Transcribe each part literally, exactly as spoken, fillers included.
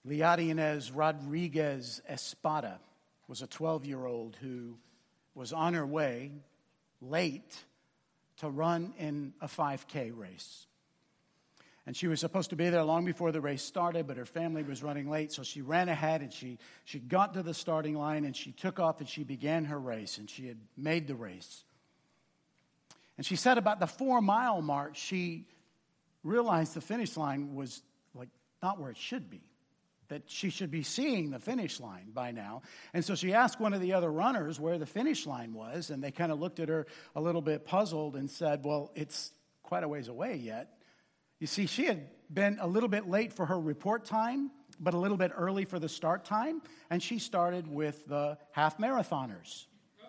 Liadines Rodriguez Espada was a twelve-year-old who was on her way, late, to run in a five K race. And she was supposed to be there long before the race started, but her family was running late, so she ran ahead and she, she got to the starting line and she took off and she began her race, and she had made the race. And she said about the four-mile mark, she realized the finish line was like not where it should be, that she should be seeing the finish line by now. And so she asked one of the other runners where the finish line was, and they kind of looked at her a little bit puzzled and said, well, it's quite a ways away yet. You see, she had been a little bit late for her report time, but a little bit early for the start time, and she started with the half marathoners.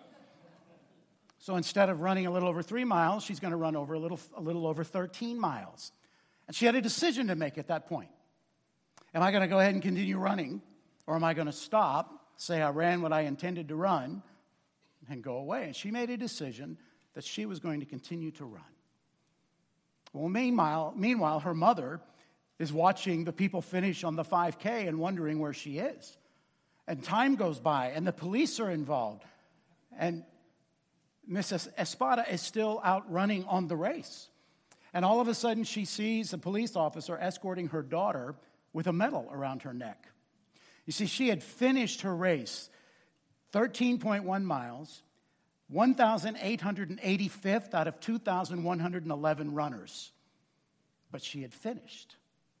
So instead of running a little over three miles, she's going to run over a little, a little over thirteen miles. And she had a decision to make at that point. Am I going to go ahead and continue running, or am I going to stop, say I ran what I intended to run, and go away? And she made a decision that she was going to continue to run. Well, meanwhile, meanwhile, her mother is watching the people finish on the five K and wondering where she is. And time goes by, and the police are involved. And Missus Espada is still out running on the race. And all of a sudden, she sees a police officer escorting her daughter with a medal around her neck. You see, she had finished her race, thirteen point one miles, one thousand eight hundred eighty-fifth out of two thousand one hundred eleven runners. But she had finished.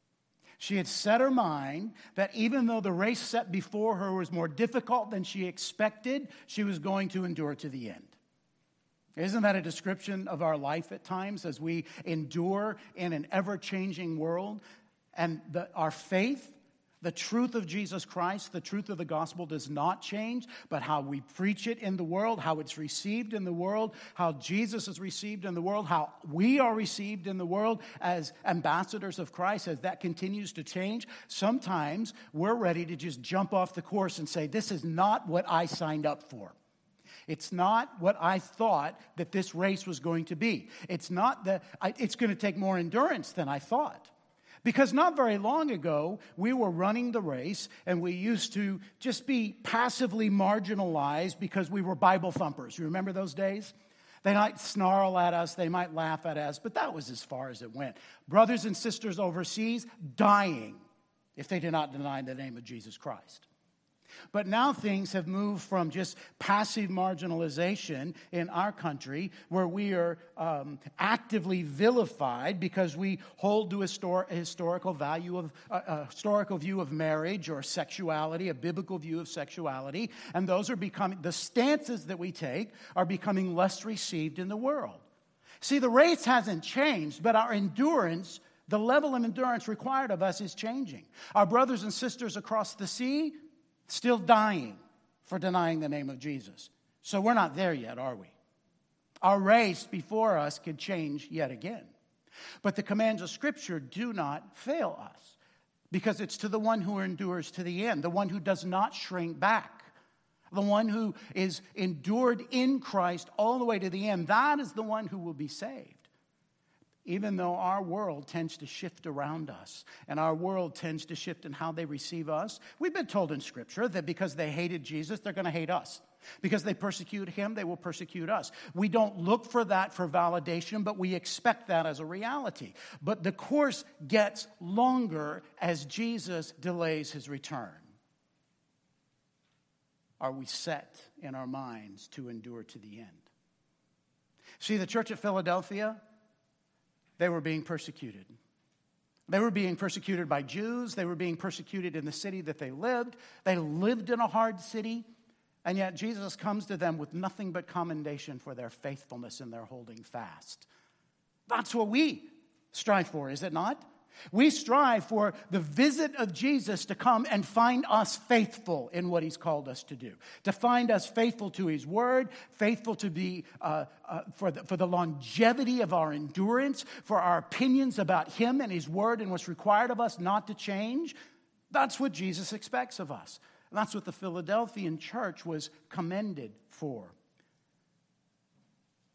She had set her mind that even though the race set before her was more difficult than she expected, she was going to endure to the end. Isn't that a description of our life at times as we endure in an ever-changing world? And the, our faith, the truth of Jesus Christ, the truth of the gospel does not change, but how we preach it in the world, how it's received in the world, how Jesus is received in the world, how we are received in the world as ambassadors of Christ, as that continues to change. Sometimes we're ready to just jump off the course and say, this is not what I signed up for. It's not what I thought that this race was going to be. It's not that I, it's going to take more endurance than I thought. Because not very long ago, we were running the race, and we used to just be passively marginalized because we were Bible thumpers. You remember those days? They might snarl at us, they might laugh at us, but that was as far as it went. Brothers and sisters overseas dying if they did not deny the name of Jesus Christ. But now things have moved from just passive marginalization in our country, where we are um, actively vilified because we hold to a histor- historical value of uh, a historical view of marriage or sexuality, a biblical view of sexuality, and those are becoming the stances that we take are becoming less received in the world. See, the race hasn't changed, but our endurance, the level of endurance required of us, is changing. Our brothers and sisters across the sea still dying for denying the name of Jesus. So we're not there yet, are we? Our race before us could change yet again. But the commands of Scripture do not fail us, because it's to the one who endures to the end, the one who does not shrink back, the one who is endured in Christ all the way to the end. That is the one who will be saved. Even though our world tends to shift around us, and our world tends to shift in how they receive us, we've been told in Scripture that because they hated Jesus, they're going to hate us. Because they persecute him, they will persecute us. We don't look for that for validation, but we expect that as a reality. But the course gets longer as Jesus delays his return. Are we set in our minds to endure to the end? See, the church at Philadelphia, they were being persecuted. They were being persecuted by Jews. They were being persecuted in the city that they lived. They lived in a hard city. And yet Jesus comes to them with nothing but commendation for their faithfulness in their holding fast. That's what we strive for, is it not? We strive for the visit of Jesus to come and find us faithful in what he's called us to do. To find us faithful to his word, faithful to be uh, uh, for, the, for the longevity of our endurance, for our opinions about him and his word and what's required of us not to change. That's what Jesus expects of us. And that's what the Philadelphian church was commended for.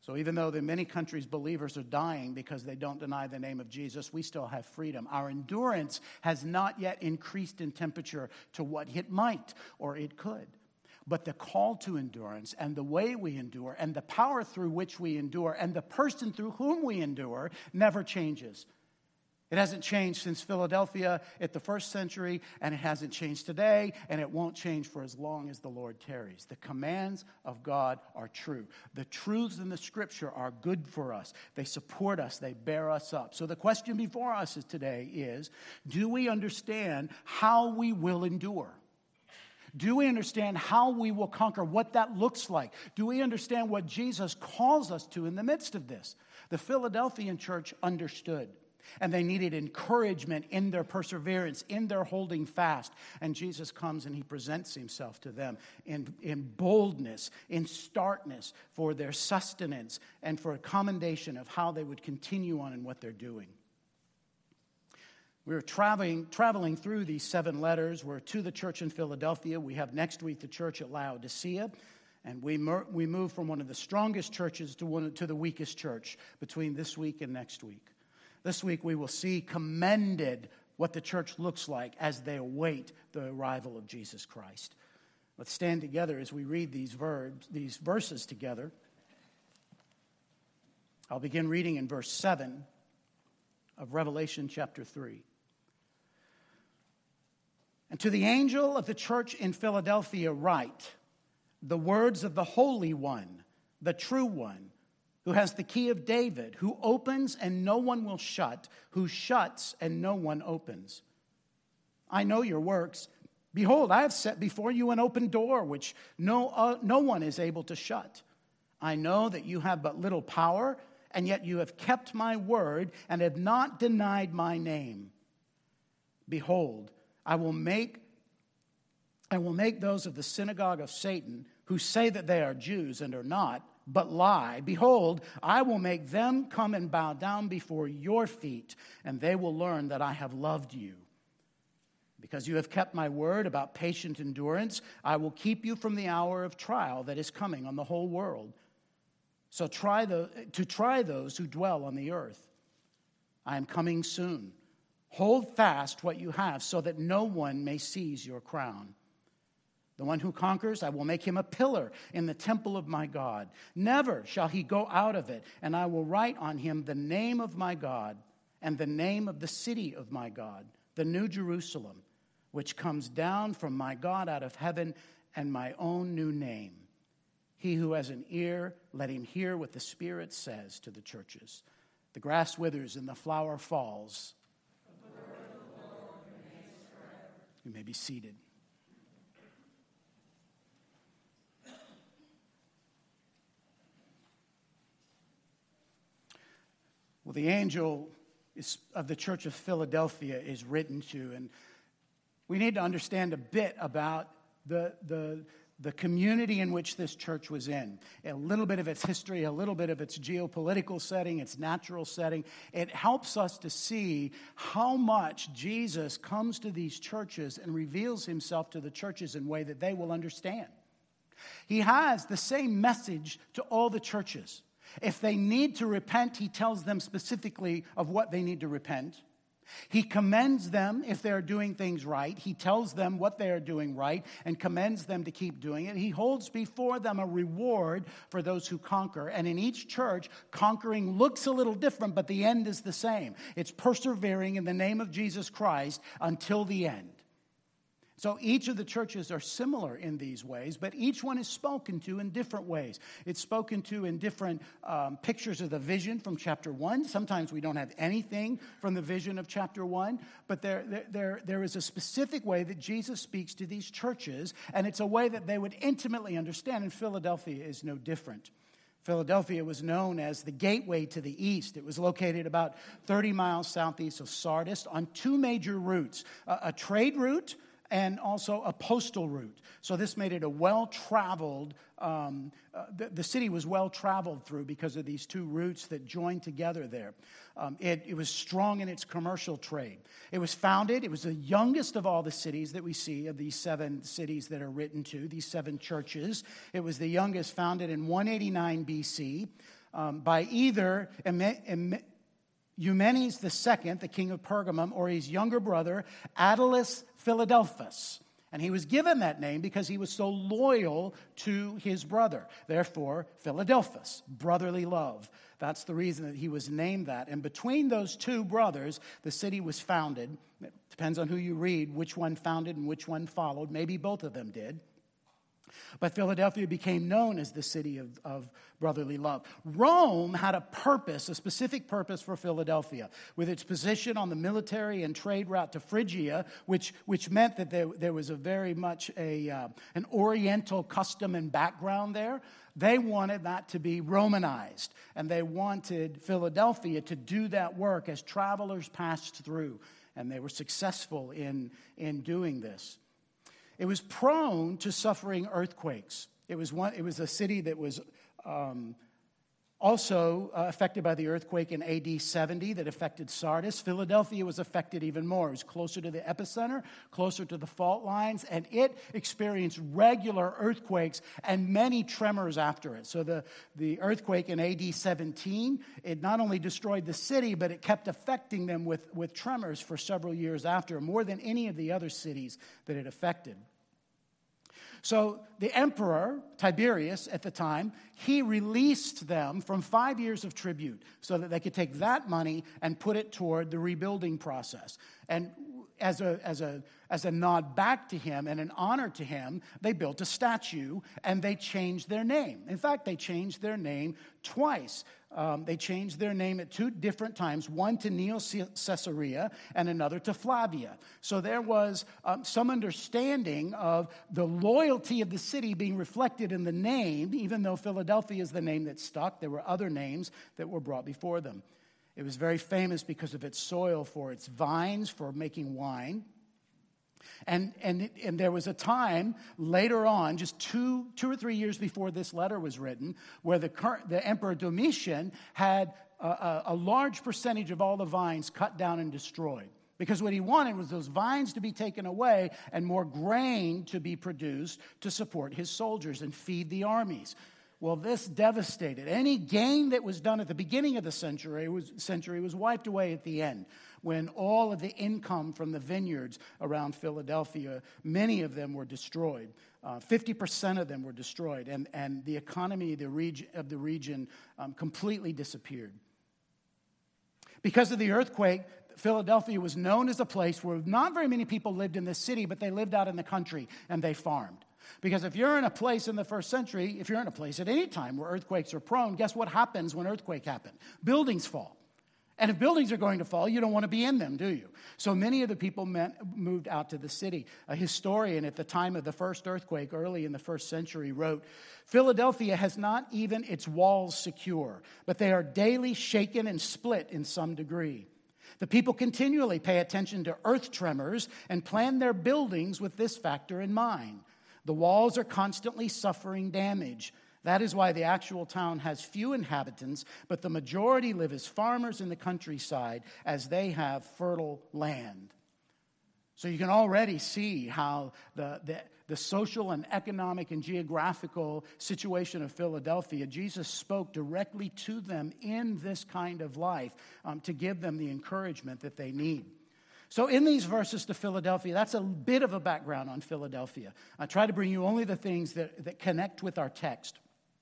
So even though in many countries believers are dying because they don't deny the name of Jesus, we still have freedom. Our endurance has not yet increased in temperature to what it might or it could. But the call to endurance and the way we endure and the power through which we endure and the person through whom we endure never changes. It hasn't changed since Philadelphia at the first century, and it hasn't changed today, and it won't change for as long as the Lord tarries. The commands of God are true. The truths in the Scripture are good for us. They support us. They bear us up. So the question before us is today is, do we understand how we will endure? Do we understand how we will conquer, what that looks like? Do we understand what Jesus calls us to in the midst of this? The Philadelphian church understood. And they needed encouragement in their perseverance, in their holding fast. And Jesus comes and he presents himself to them in, in boldness, in starkness for their sustenance and for a commendation of how they would continue on in what they're doing. We're traveling, traveling through these seven letters. We're to the church in Philadelphia. We have next week the church at Laodicea. And we mer- we move from one of the strongest churches to, one, to the weakest church between this week and next week. This week we will see commended what the church looks like as they await the arrival of Jesus Christ. Let's stand together as we read these verbs, these verses together. I'll begin reading in verse seven of Revelation chapter three. And to the angel of the church in Philadelphia write, the words of the Holy One, the true One, who has the key of David, who opens and no one will shut, who shuts and no one opens. I know your works. Behold, I have set before you an open door, which no, uh, no one is able to shut. I know that you have but little power, and yet you have kept my word and have not denied my name. Behold, I will make, I will make those of the synagogue of Satan, who say that they are Jews and are not, but lie. Behold, I will make them come and bow down before your feet, and they will learn that I have loved you. Because you have kept my word about patient endurance, I will keep you from the hour of trial that is coming on the whole world. So try the, to try those who dwell on the earth. I am coming soon. Hold fast what you have, so that no one may seize your crown. The one who conquers, I will make him a pillar in the temple of my God. Never shall he go out of it, and I will write on him the name of my God and the name of the city of my God, the New Jerusalem, which comes down from my God out of heaven, and my own new name. He who has an ear, let him hear what the Spirit says to the churches. The grass withers and the flower falls. The word of the Lord remains forever. You may be seated. Well, the angel is, of the church of Philadelphia is written to, and we need to understand a bit about the, the, the community in which this church was in. A little bit of its history, a little bit of its geopolitical setting, its natural setting. It helps us to see how much Jesus comes to these churches and reveals himself to the churches in a way that they will understand. He has the same message to all the churches. If they need to repent, he tells them specifically of what they need to repent. He commends them if they're doing things right. He tells them what they are doing right and commends them to keep doing it. He holds before them a reward for those who conquer. And in each church, conquering looks a little different, but the end is the same. It's persevering in the name of Jesus Christ until the end. So each of the churches are similar in these ways, but each one is spoken to in different ways. It's spoken to in different um, pictures of the vision from chapter one. Sometimes we don't have anything from the vision of chapter one, but there, there, there, there is a specific way that Jesus speaks to these churches, and it's a way that they would intimately understand, and Philadelphia is no different. Philadelphia was known as the gateway to the east. It was located about thirty miles southeast of Sardis on two major routes, a, a trade route and also a postal route. So this made it a well-traveled, um, uh, the, the city was well-traveled through because of these two routes that joined together there. Um, it, it was strong in its commercial trade. It was founded, it was the youngest of all the cities that we see, of these seven cities that are written to, these seven churches. It was the youngest, founded in one eighty-nine B C. um, by either Eumenes the Second, the king of Pergamum, or his younger brother, Attalus Philadelphus. And he was given that name because he was so loyal to his brother. Therefore, Philadelphus, brotherly love. That's the reason that he was named that. And between those two brothers, the city was founded. It depends on who you read, which one founded and which one followed. Maybe both of them did. But Philadelphia became known as the city of, of brotherly love. Rome had a purpose, a specific purpose for Philadelphia, with its position on the military and trade route to Phrygia, which, which meant that there, there was a very much a, uh, an Oriental custom and background there. They wanted that to be Romanized, and they wanted Philadelphia to do that work as travelers passed through, and they were successful in, in doing this. It was prone to suffering earthquakes. It was one. It was a city that was um, also uh, affected by the earthquake in A D seventy that affected Sardis. Philadelphia was affected even more. It was closer to the epicenter, closer to the fault lines, and it experienced regular earthquakes and many tremors after it. So the, the earthquake in A D seventeen, it not only destroyed the city, but it kept affecting them with, with tremors for several years after, more than any of the other cities that it affected. So the emperor, Tiberius, at the time, he released them from five years of tribute so that they could take that money and put it toward the rebuilding process. And as a, as a, as a nod back to him and an honor to him, they built a statue and they changed their name. In fact, they changed their name twice. Um, they changed their name at two different times, one to Neo-Caesarea and another to Flavia. So there was um, some understanding of the loyalty of the city being reflected in the name, even though Philadelphia is the name that stuck. There were other names that were brought before them. It was very famous because of its soil, for its vines, for making wine. And, and, and there was a time later on, just two, two or three years before this letter was written, where the, current, the Emperor Domitian had a, a, a large percentage of all the vines cut down and destroyed. Because what he wanted was those vines to be taken away and more grain to be produced to support his soldiers and feed the armies. Well, this devastated. Any gain that was done at the beginning of the century was, century was wiped away at the end, when all of the income from the vineyards around Philadelphia, many of them were destroyed. Uh, fifty percent of them were destroyed, and, and the economy of the region, of the region um, completely disappeared. Because of the earthquake, Philadelphia was known as a place where not very many people lived in the city, but they lived out in the country, and they farmed. Because if you're in a place in the first century, if you're in a place at any time where earthquakes are prone, guess what happens when earthquake happens? Buildings fall. And if buildings are going to fall, you don't want to be in them, do you? So many of the people meant, moved out to the city. A historian at the time of the first earthquake, early in the first century, wrote, "Philadelphia has not even its walls secure, but they are daily shaken and split in some degree. The people continually pay attention to earth tremors and plan their buildings with this factor in mind. The walls are constantly suffering damage. That is why the actual town has few inhabitants, but the majority live as farmers in the countryside, as they have fertile land." So you can already see how the, the, the social and economic and geographical situation of Philadelphia, Jesus spoke directly to them in this kind of life um, to give them the encouragement that they need. So in these verses to Philadelphia, that's a bit of a background on Philadelphia. I try to bring you only the things that, that connect with our text.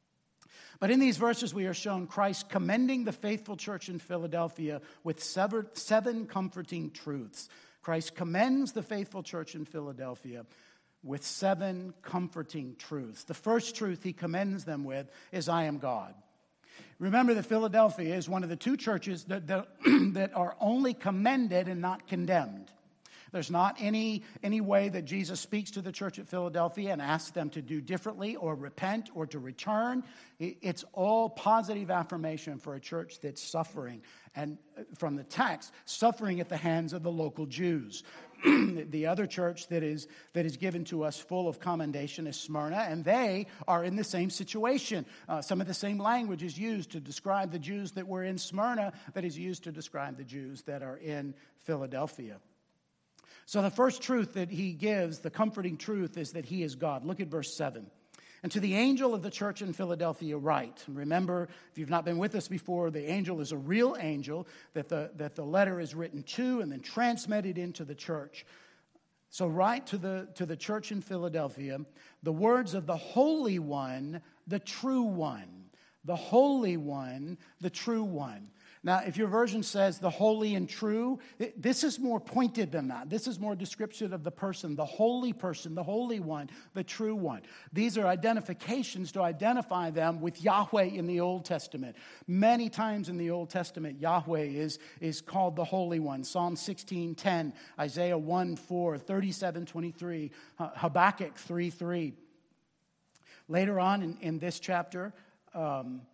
But in these verses, we are shown Christ commending the faithful church in Philadelphia with seven, seven comforting truths. Christ commends the faithful church in Philadelphia with seven comforting truths. The first truth he commends them with is, "I am God." Remember that Philadelphia is one of the two churches that, that, that are only commended and not condemned. There's not any, any way that Jesus speaks to the church at Philadelphia and asks them to do differently or repent or to return. It's all positive affirmation for a church that's suffering. And from the text, suffering at the hands of the local Jews. The other church that is that is given to us full of commendation is Smyrna, and they are in the same situation. Uh, some of the same language is used to describe the Jews that were in Smyrna that is used to describe the Jews that are in Philadelphia. So the first truth that he gives, the comforting truth, is that he is God. Look at verse seven. And to the angel of the church in Philadelphia write. And remember, if you've not been with us before, the angel is a real angel that the, that the letter is written to and then transmitted into the church. So write to the, to the church in Philadelphia the words of the Holy One, the true One. The Holy One, the true One. Now, if your version says the holy and true, this is more pointed than that. This is more descriptive of the person, the holy person, the holy one, the true one. These are identifications to identify them with Yahweh in the Old Testament. Many times in the Old Testament, Yahweh is, is called the Holy One. Psalm sixteen ten, Isaiah one four, thirty-seven twenty-three, Habakkuk three three. Later on in, in this chapter, um,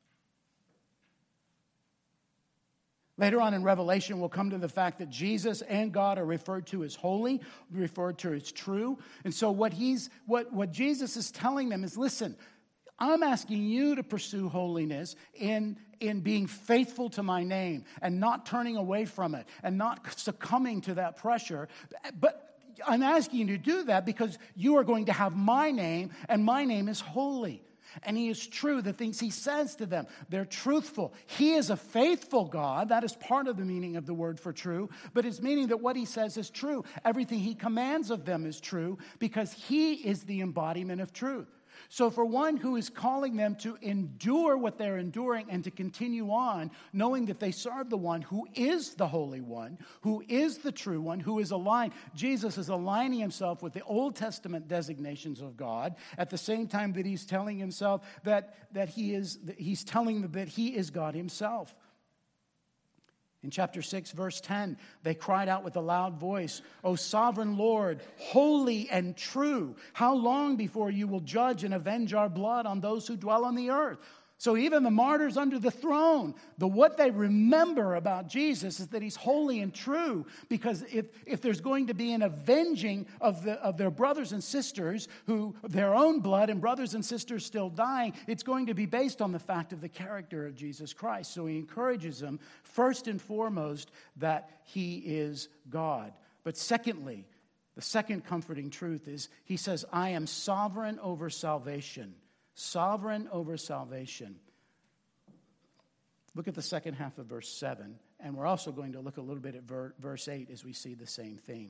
Later on in Revelation, we'll come to the fact that Jesus and God are referred to as holy, referred to as true. And so what he's what, what Jesus is telling them is, listen, I'm asking you to pursue holiness in, in being faithful to my name and not turning away from it and not succumbing to that pressure. But I'm asking you to do that because you are going to have my name, and my name is holy. And he is true. The things he says to them, they're truthful. He is a faithful God. That is part of the meaning of the word for true. But it's meaning that what he says is true. Everything he commands of them is true because he is the embodiment of truth. So for one who is calling them to endure what they're enduring and to continue on, knowing that they serve the one who is the Holy One, who is the true one, who is aligned. Jesus is aligning himself with the Old Testament designations of God at the same time that he's telling himself that, that he is, that he's telling them that he is God himself. In chapter six, verse ten, they cried out with a loud voice, O sovereign Lord, holy and true, how long before you will judge and avenge our blood on those who dwell on the earth? So even the martyrs under the throne, the what they remember about Jesus is that he's holy and true, because if, if there's going to be an avenging of, the, of their brothers and sisters, who their own blood and brothers and sisters still dying, it's going to be based on the fact of the character of Jesus Christ. So he encourages them, first and foremost, that he is God. But secondly, the second comforting truth is he says, I am sovereign over salvation. Sovereign over salvation. Look at the second half of verse seven, and we're also going to look a little bit at ver- verse eight as we see the same theme.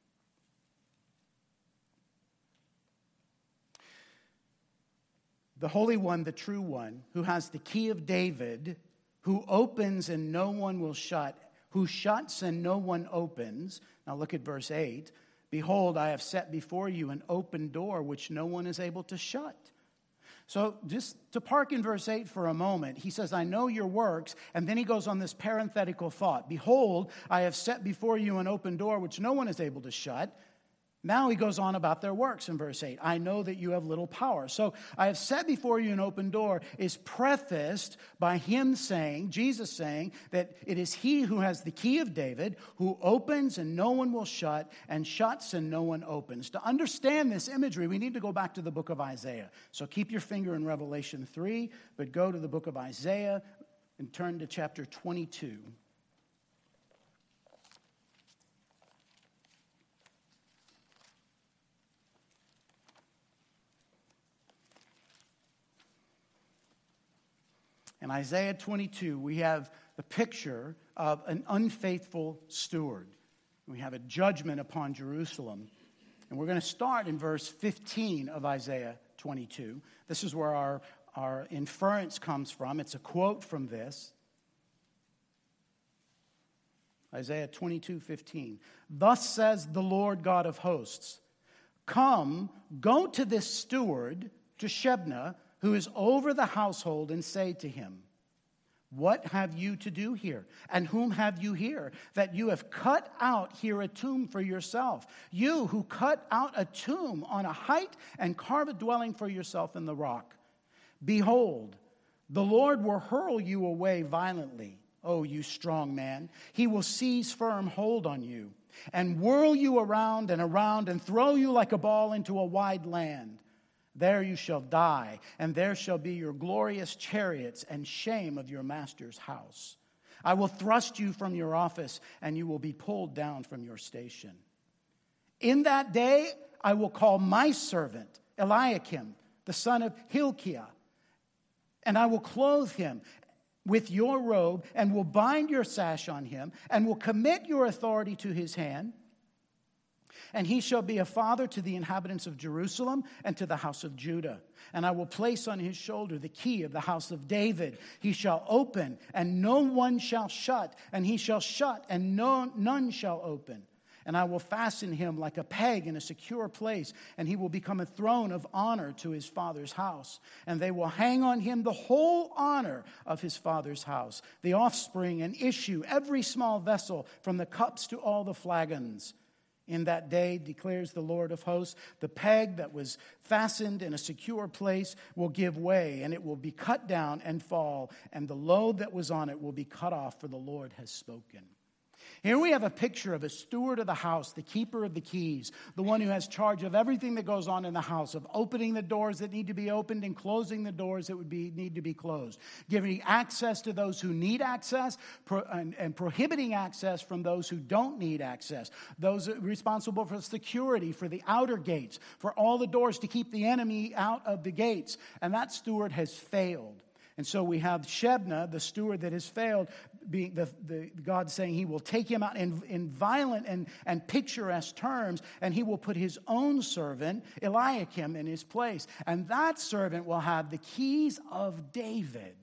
The Holy One, the true one, who has the key of David, who opens and no one will shut, who shuts and no one opens. Now look at verse eight. Behold, I have set before you an open door which no one is able to shut. So just to park in verse eight for a moment, he says, I know your works, and then he goes on this parenthetical thought. Behold, I have set before you an open door which no one is able to shut. Now he goes on about their works in verse eight. I know that you have little power. So I have set before you an open door is prefaced by him saying, Jesus saying, that it is he who has the key of David, who opens and no one will shut, and shuts and no one opens. To understand this imagery, we need to go back to the book of Isaiah. So keep your finger in Revelation three, but go to the book of Isaiah and turn to chapter twenty-two. In Isaiah twenty-two, we have the picture of an unfaithful steward. We have a judgment upon Jerusalem. And we're going to start in verse fifteen of Isaiah twenty-two. This is where our, our inference comes from. It's a quote from this. Isaiah twenty-two fifteen. Thus says the Lord God of hosts, come, go to this steward, to Shebna, who is over the household, and say to him, what have you to do here? And whom have you here? That you have cut out here a tomb for yourself. You who cut out a tomb on a height and carve a dwelling for yourself in the rock. Behold, the Lord will hurl you away violently, O you strong man. He will seize firm hold on you and whirl you around and around and throw you like a ball into a wide land. There you shall die, and there shall be your glorious chariots and shame of your master's house. I will thrust you from your office, and you will be pulled down from your station. In that day, I will call my servant, Eliakim, the son of Hilkiah. And I will clothe him with your robe, and will bind your sash on him, and will commit your authority to his hand. And he shall be a father to the inhabitants of Jerusalem and to the house of Judah. And I will place on his shoulder the key of the house of David. He shall open, and no one shall shut, and he shall shut, and no, none shall open. And I will fasten him like a peg in a secure place, and he will become a throne of honor to his father's house. And they will hang on him the whole honor of his father's house, the offspring and issue, every small vessel, from the cups to all the flagons. In that day, declares the Lord of hosts, the peg that was fastened in a secure place will give way, and it will be cut down and fall, and the load that was on it will be cut off, for the Lord has spoken. Here we have a picture of a steward of the house, the keeper of the keys, the one who has charge of everything that goes on in the house, of opening the doors that need to be opened and closing the doors that would be need to be closed, giving access to those who need access pro, and, and prohibiting access from those who don't need access, those responsible for security, for the outer gates, for all the doors to keep the enemy out of the gates. And that steward has failed. And so we have Shebna, the steward that has failed, being the, the God saying he will take him out in, in violent and, and picturesque terms, and he will put his own servant, Eliakim, in his place. And that servant will have the keys of David.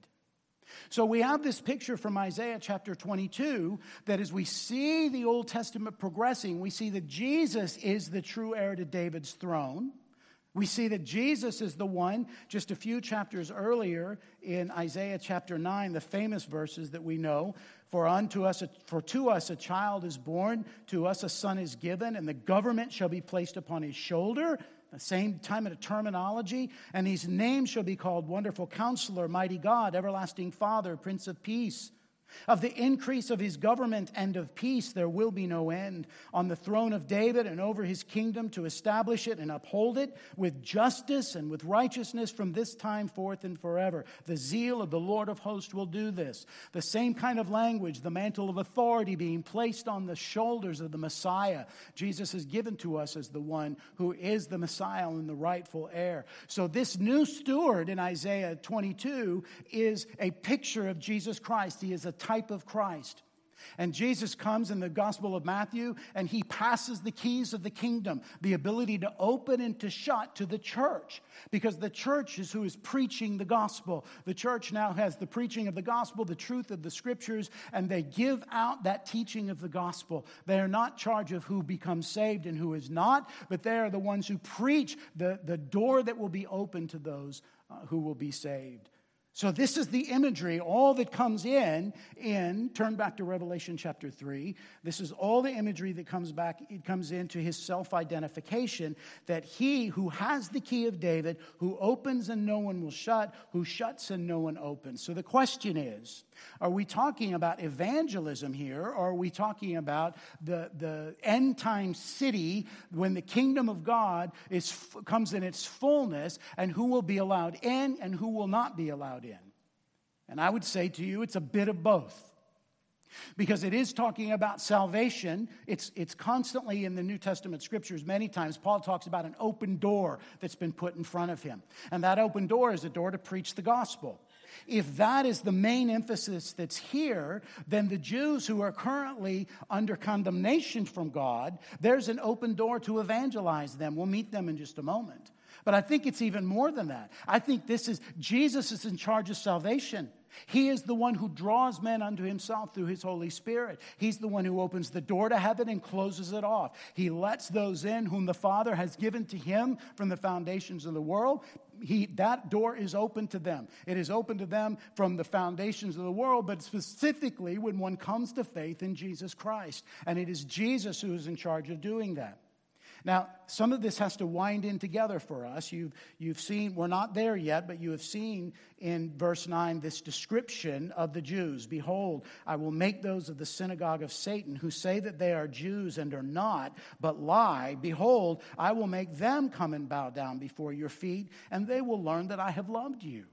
So we have this picture from Isaiah chapter twenty-two that as we see the Old Testament progressing, we see that Jesus is the true heir to David's throne. We see that Jesus is the one, just a few chapters earlier in Isaiah chapter nine, the famous verses that we know, for unto us, a, for to us a child is born, to us a son is given, and the government shall be placed upon his shoulder. The same time of terminology, and his name shall be called Wonderful Counselor, Mighty God, Everlasting Father, Prince of Peace. Of the increase of his government and of peace there will be no end, on the throne of David and over his kingdom, to establish it and uphold it with justice and with righteousness from this time forth and forever. The zeal of the Lord of hosts will do this. The same kind of language, the mantle of authority being placed on the shoulders of the Messiah. Jesus is given to us as the one who is the Messiah and the rightful heir. So this new steward in Isaiah twenty-two is a picture of Jesus Christ. He is a type of Christ. And Jesus comes in the Gospel of Matthew, and he passes the keys of the kingdom, the ability to open and to shut, to the church, because the church is who is preaching the gospel. The church now has the preaching of the gospel, the truth of the scriptures, and they give out that teaching of the gospel. They are not in charge of who becomes saved and who is not, but they are the ones who preach the, the door that will be open to those uh, who will be saved. So this is the imagery, all that comes in, in, turn back to Revelation chapter three. This is all the imagery that comes back, it comes into his self-identification, that he who has the key of David, who opens and no one will shut, who shuts and no one opens. So the question is, are we talking about evangelism here, or are we talking about the, the end time city when the kingdom of God is comes in its fullness, and who will be allowed in and who will not be allowed in? And I would say to you, it's a bit of both. Because it is talking about salvation. It's, it's constantly in the New Testament scriptures. Many times Paul talks about an open door that's been put in front of him. And that open door is a door to preach the gospel. If that is the main emphasis that's here, then the Jews who are currently under condemnation from God, there's an open door to evangelize them. We'll meet them in just a moment. But I think it's even more than that. I think this is, Jesus is in charge of salvation. He is the one who draws men unto himself through his Holy Spirit. He's the one who opens the door to heaven and closes it off. He lets those in whom the Father has given to him from the foundations of the world. He, that door is open to them. It is open to them from the foundations of the world, but specifically when one comes to faith in Jesus Christ. And it is Jesus who is in charge of doing that. Now, some of this has to wind in together for us. You've, you've seen, we're not there yet, but you have seen in verse nine this description of the Jews. Behold, I will make those of the synagogue of Satan who say that they are Jews and are not, but lie. Behold, I will make them come and bow down before your feet, and they will learn that I have loved you.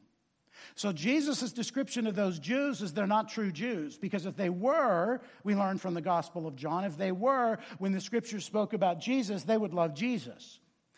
So Jesus' description of those Jews is they're not true Jews, because if they were, we learn from the Gospel of John, if they were, when the Scriptures spoke about Jesus, they would love Jesus.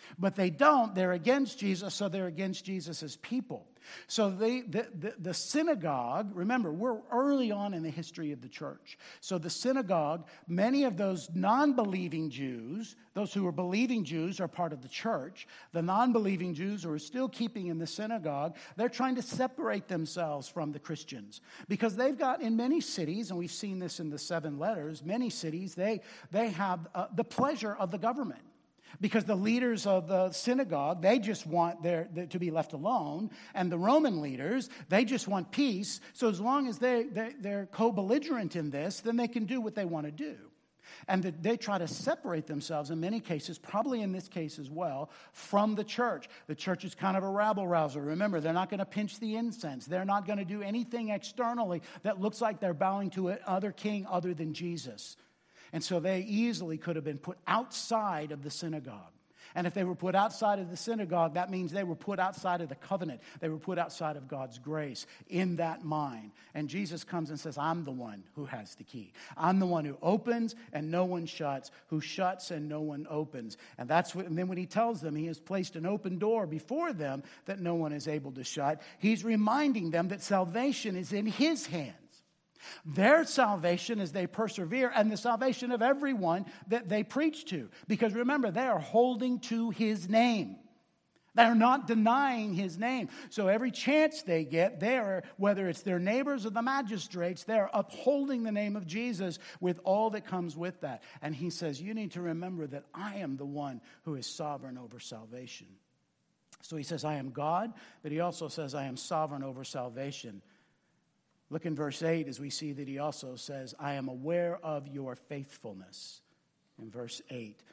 But they don't. They're against Jesus, so they're against Jesus' people. So they, the, the, the synagogue, remember, we're early on in the history of the church. So the synagogue, many of those non-believing Jews, those who are believing Jews are part of the church. The non-believing Jews who are still keeping in the synagogue, they're trying to separate themselves from the Christians. Because they've got, in many cities, and we've seen this in the seven letters, many cities, they, they have uh, the pleasure of the government. Because the leaders of the synagogue, they just want their, their, to be left alone. And the Roman leaders, they just want peace. So as long as they, they, they're co-belligerent in this, then they can do what they want to do. And the, they try to separate themselves in many cases, probably in this case as well, from the church. The church is kind of a rabble-rouser. Remember, they're not going to pinch the incense. They're not going to do anything externally that looks like they're bowing to another king other than Jesus. And so they easily could have been put outside of the synagogue. And if they were put outside of the synagogue, that means they were put outside of the covenant. They were put outside of God's grace in that mind. And Jesus comes and says, I'm the one who has the key. I'm the one who opens and no one shuts, who shuts and no one opens. And that's what, and then when he tells them he has placed an open door before them that no one is able to shut, he's reminding them that salvation is in his hands. Their salvation as they persevere, and the salvation of everyone that they preach to. Because remember, they are holding to his name. They're not denying his name. So every chance they get, they are, whether it's their neighbors or the magistrates, they're upholding the name of Jesus with all that comes with that. And he says, you need to remember that I am the one who is sovereign over salvation. So he says, I am God, but he also says, I am sovereign over salvation. Look in verse eight as we see that he also says, I am aware of your faithfulness. In verse eight.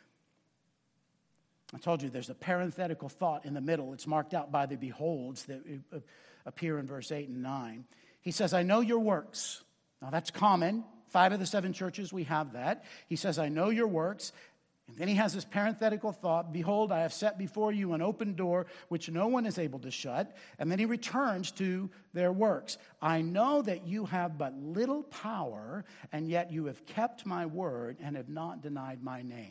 I told you there's a parenthetical thought in the middle. It's marked out by the beholds that appear in verse eight and nine. He says, I know your works. Now that's common. Five of the seven churches, we have that. He says, I know your works. And then he has this parenthetical thought, behold, I have set before you an open door which no one is able to shut. And then he returns to their works. I know that you have but little power, and yet you have kept my word and have not denied my name.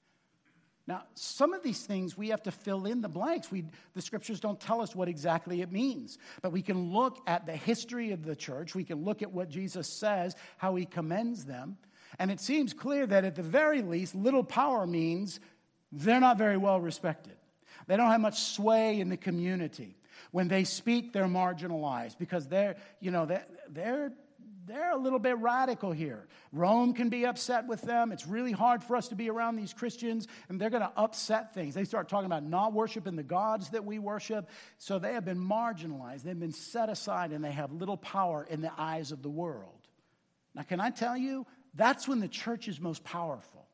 Now, some of these things we have to fill in the blanks. We, the scriptures don't tell us what exactly it means. But we can look at the history of the church. We can look at what Jesus says, how he commends them. And it seems clear that at the very least, little power means they're not very well respected. They don't have much sway in the community. When they speak, they're marginalized because they're, you know, they're, they're, they're a little bit radical here. Rome can be upset with them. It's really hard for us to be around these Christians, and they're going to upset things. They start talking about not worshiping the gods that we worship. So they have been marginalized. They've been set aside, and they have little power in the eyes of the world. Now, can I tell you, that's when the church is most powerful.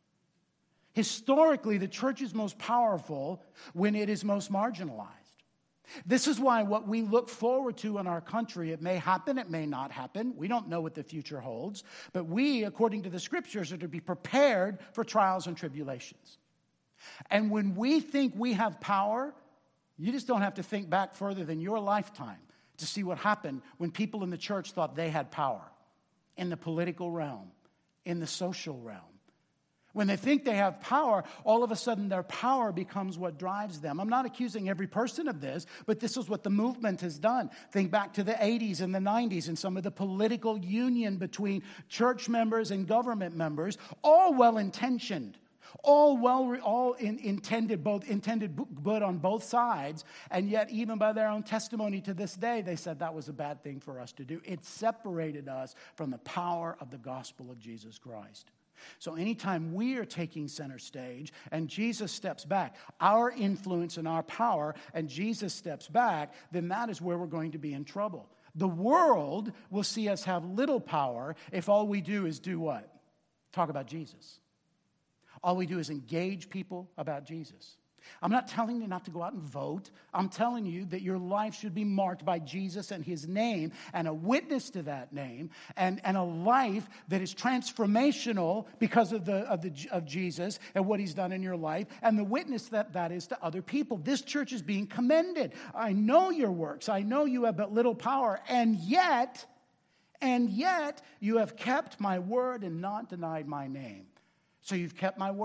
Historically, the church is most powerful when it is most marginalized. This is why what we look forward to in our country, it may happen, it may not happen. We don't know what the future holds. But we, according to the scriptures, are to be prepared for trials and tribulations. And when we think we have power, you just don't have to think back further than your lifetime to see what happened when people in the church thought they had power. In the political realm, in the social realm. When they think they have power, all of a sudden their power becomes what drives them. I'm not accusing every person of this, but this is what the movement has done. Think back to the eighties and the nineties and some of the political union between church members and government members, all well-intentioned. All well, all in, intended, both intended good on both sides, and yet even by their own testimony to this day, they said that was a bad thing for us to do. It separated us from the power of the gospel of Jesus Christ. So anytime we are taking center stage and Jesus steps back, our influence and our power, and Jesus steps back, then that is where we're going to be in trouble. The world will see us have little power if all we do is do what? Talk about Jesus. All we do is engage people about Jesus. I'm not telling you not to go out and vote. I'm telling you that your life should be marked by Jesus and his name and a witness to that name and, and a life that is transformational because of, the, of, the, of Jesus and what he's done in your life and the witness that that is to other people. This church is being commended. I know your works. I know you have but little power, and yet, and yet you have kept my word and not denied my name. So you've kept my word.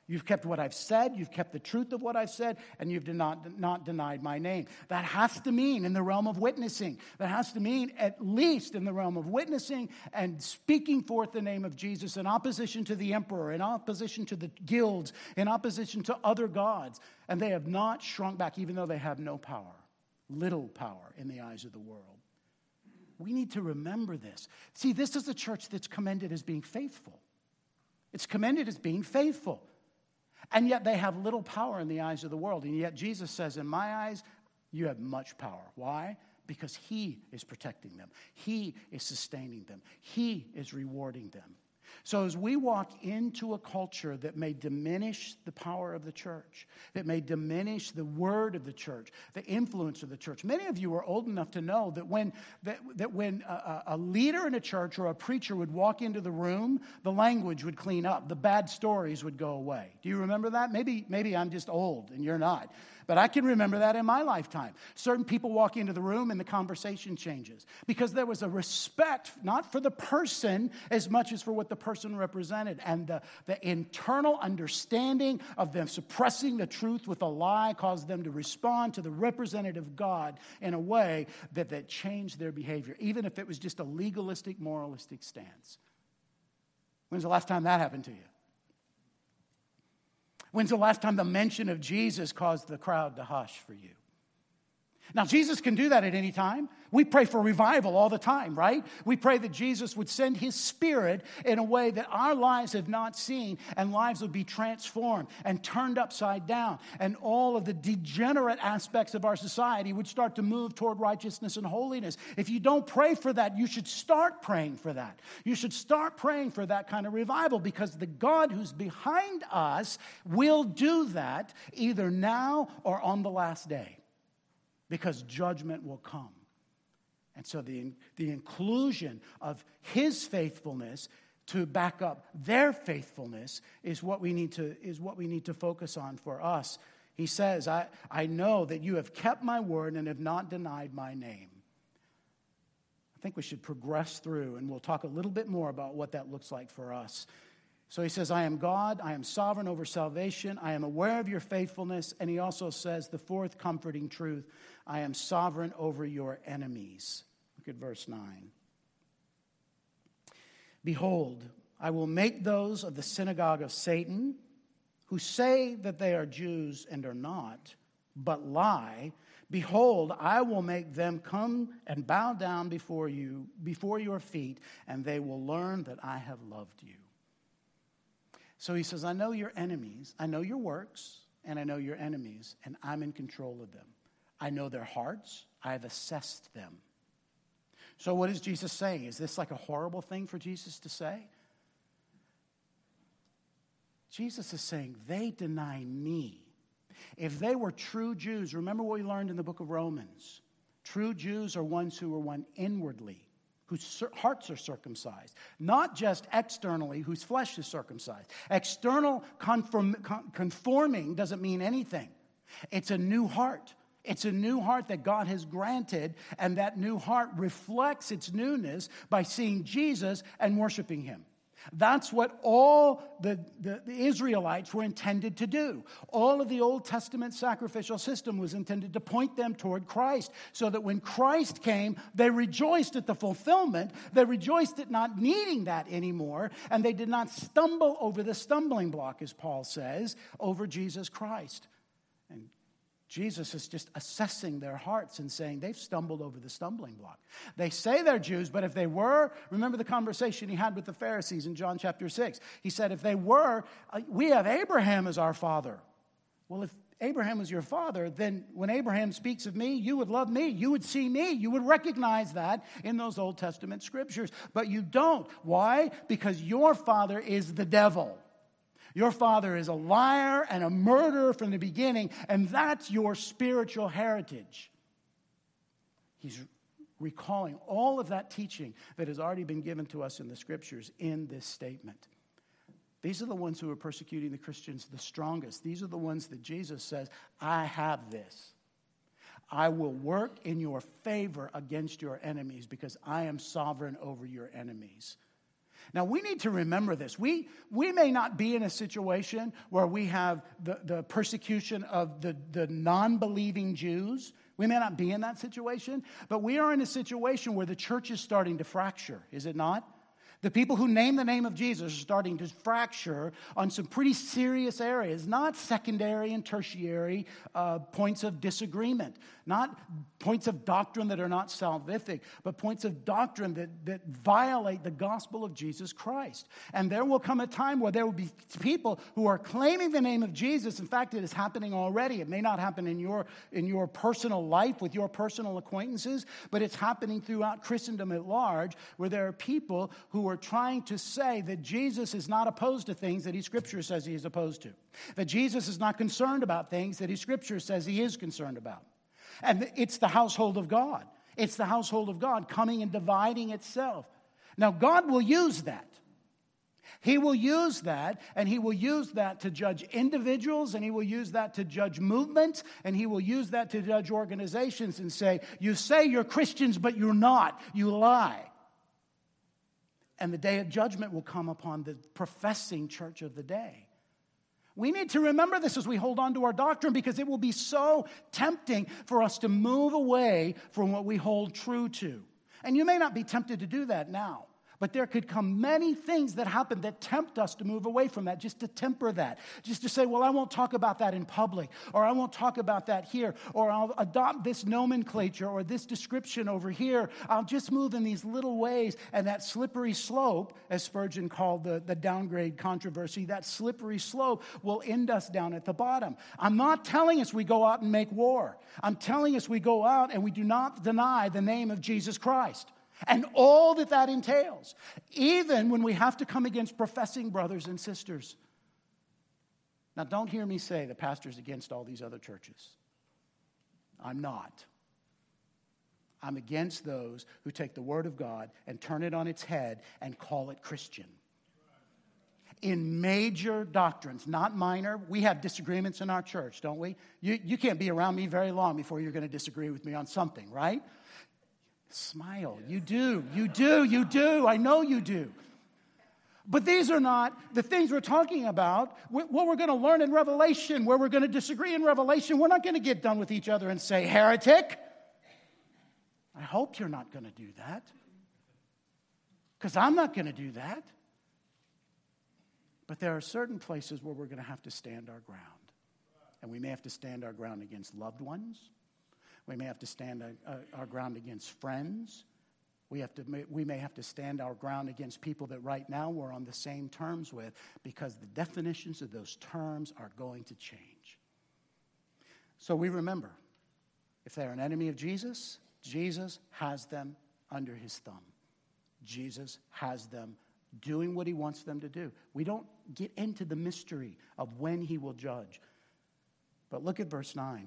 You've kept what I've said, you've kept the truth of what I've said, and you've not, not denied my name. That has to mean in the realm of witnessing. That has to mean at least in the realm of witnessing and speaking forth the name of Jesus in opposition to the emperor, in opposition to the guilds, in opposition to other gods. And they have not shrunk back, even though they have no power, little power in the eyes of the world. We need to remember this. See, this is a church that's commended as being faithful. It's commended as being faithful. And yet they have little power in the eyes of the world. And yet Jesus says, in my eyes, you have much power. Why? Because he is protecting them. He is sustaining them. He is rewarding them. So as we walk into a culture that may diminish the power of the church, that may diminish the word of the church, the influence of the church. Many of you are old enough to know that when that, that when a, a leader in a church or a preacher would walk into the room, the language would clean up. The bad stories would go away. Do you remember that? Maybe, maybe I'm just old and you're not. But I can remember that in my lifetime. Certain people walk into the room and the conversation changes because there was a respect, not for the person as much as for what the person represented. And the, the internal understanding of them suppressing the truth with a lie caused them to respond to the representative God in a way that, that changed their behavior, even if it was just a legalistic, moralistic stance. When's the last time that happened to you? When's the last time the mention of Jesus caused the crowd to hush for you? Now, Jesus can do that at any time. We pray for revival all the time, right? We pray that Jesus would send his Spirit in a way that our lives have not seen, and lives would be transformed and turned upside down, and all of the degenerate aspects of our society would start to move toward righteousness and holiness. If you don't pray for that, you should start praying for that. You should start praying for that kind of revival, because the God who's behind us will do that either now or on the last day. Because judgment will come. And so the, the inclusion of his faithfulness to back up their faithfulness is what we need to, is what we need to focus on for us. He says, I, I know that you have kept my word and have not denied my name. I think we should progress through, and we'll talk a little bit more about what that looks like for us. So he says, I am God, I am sovereign over salvation, I am aware of your faithfulness, and he also says the fourth comforting truth, I am sovereign over your enemies. Look at verse nine. Behold, I will make those of the synagogue of Satan, who say that they are Jews and are not, but lie. Behold, I will make them come and bow down before you, before your feet, and they will learn that I have loved you. So he says, I know your enemies, I know your works, and I know your enemies, and I'm in control of them. I know their hearts, I've assessed them. So what is Jesus saying? Is this like a horrible thing for Jesus to say? Jesus is saying, they deny me. If they were true Jews, remember what we learned in the book of Romans. True Jews are ones who are one inwardly, whose hearts are circumcised. Not just externally, whose flesh is circumcised. External conform, conforming doesn't mean anything. It's a new heart. It's a new heart that God has granted, and that new heart reflects its newness by seeing Jesus and worshiping him. That's what all the, the, the Israelites were intended to do. All of the Old Testament sacrificial system was intended to point them toward Christ, so that when Christ came, they rejoiced at the fulfillment. They rejoiced at not needing that anymore, and they did not stumble over the stumbling block, as Paul says, over Jesus Christ. And Jesus is just assessing their hearts and saying they've stumbled over the stumbling block. They say they're Jews, but if they were, remember the conversation he had with the Pharisees in John chapter six. He said, if they were, we have Abraham as our father. Well, if Abraham was your father, then when Abraham speaks of me, you would love me. You would see me. You would recognize that in those Old Testament scriptures. But you don't. Why? Because your father is the devil. Your father is a liar and a murderer from the beginning, and that's your spiritual heritage. He's recalling all of that teaching that has already been given to us in the scriptures in this statement. These are the ones who are persecuting the Christians the strongest. These are the ones that Jesus says, I have this. I will work in your favor against your enemies because I am sovereign over your enemies. Now, we need to remember this. We, we may not be in a situation where we have the, the persecution of the, the non-believing Jews. We may not be in that situation, but we are in a situation where the church is starting to fracture, is it not? The people who name the name of Jesus are starting to fracture on some pretty serious areas, not secondary and tertiary uh, points of disagreement, not points of doctrine that are not salvific, but points of doctrine that, that violate the gospel of Jesus Christ. And there will come a time where there will be people who are claiming the name of Jesus. In fact, it is happening already. It may not happen in your, in your personal life with your personal acquaintances, but it's happening throughout Christendom at large, where there are people who are trying to say that Jesus is not opposed to things that He Scripture says He is opposed to. That Jesus is not concerned about things that His Scripture says He is concerned about. And it's the household of God. It's the household of God coming and dividing itself. Now, God will use that. He will use that, and He will use that to judge individuals, and He will use that to judge movements, and He will use that to judge organizations and say, you say you're Christians, but you're not. You lie. And the day of judgment will come upon the professing church of the day. We need to remember this as we hold on to our doctrine, because it will be so tempting for us to move away from what we hold true to. And you may not be tempted to do that now, but there could come many things that happen that tempt us to move away from that, just to temper that, just to say, well, I won't talk about that in public, or I won't talk about that here, or I'll adopt this nomenclature or this description over here. I'll just move in these little ways, and that slippery slope, as Spurgeon called the, the downgrade controversy, that slippery slope will end us down at the bottom. I'm not telling us we go out and make war. I'm telling us we go out and we do not deny the name of Jesus Christ. And all that that entails, even when we have to come against professing brothers and sisters. Now, don't hear me say the pastor's against all these other churches. I'm not. I'm against those who take the Word of God and turn it on its head and call it Christian. In major doctrines, not minor. We have disagreements in our church, don't we? You, you can't be around me very long before you're going to disagree with me on something, right? Smile. You do. You do. You do. I know you do. But these are not the things we're talking about. What we're going to learn in Revelation, where we're going to disagree in Revelation, we're not going to get done with each other and say, heretic. I hope you're not going to do that. Because I'm not going to do that. But there are certain places where we're going to have to stand our ground. And we may have to stand our ground against loved ones. We may have to stand our ground against friends. We have to. We may have to stand our ground against people that right now we're on the same terms with, because the definitions of those terms are going to change. So we remember, if they're an enemy of Jesus, Jesus has them under His thumb. Jesus has them doing what He wants them to do. We don't get into the mystery of when He will judge. But look at verse nine.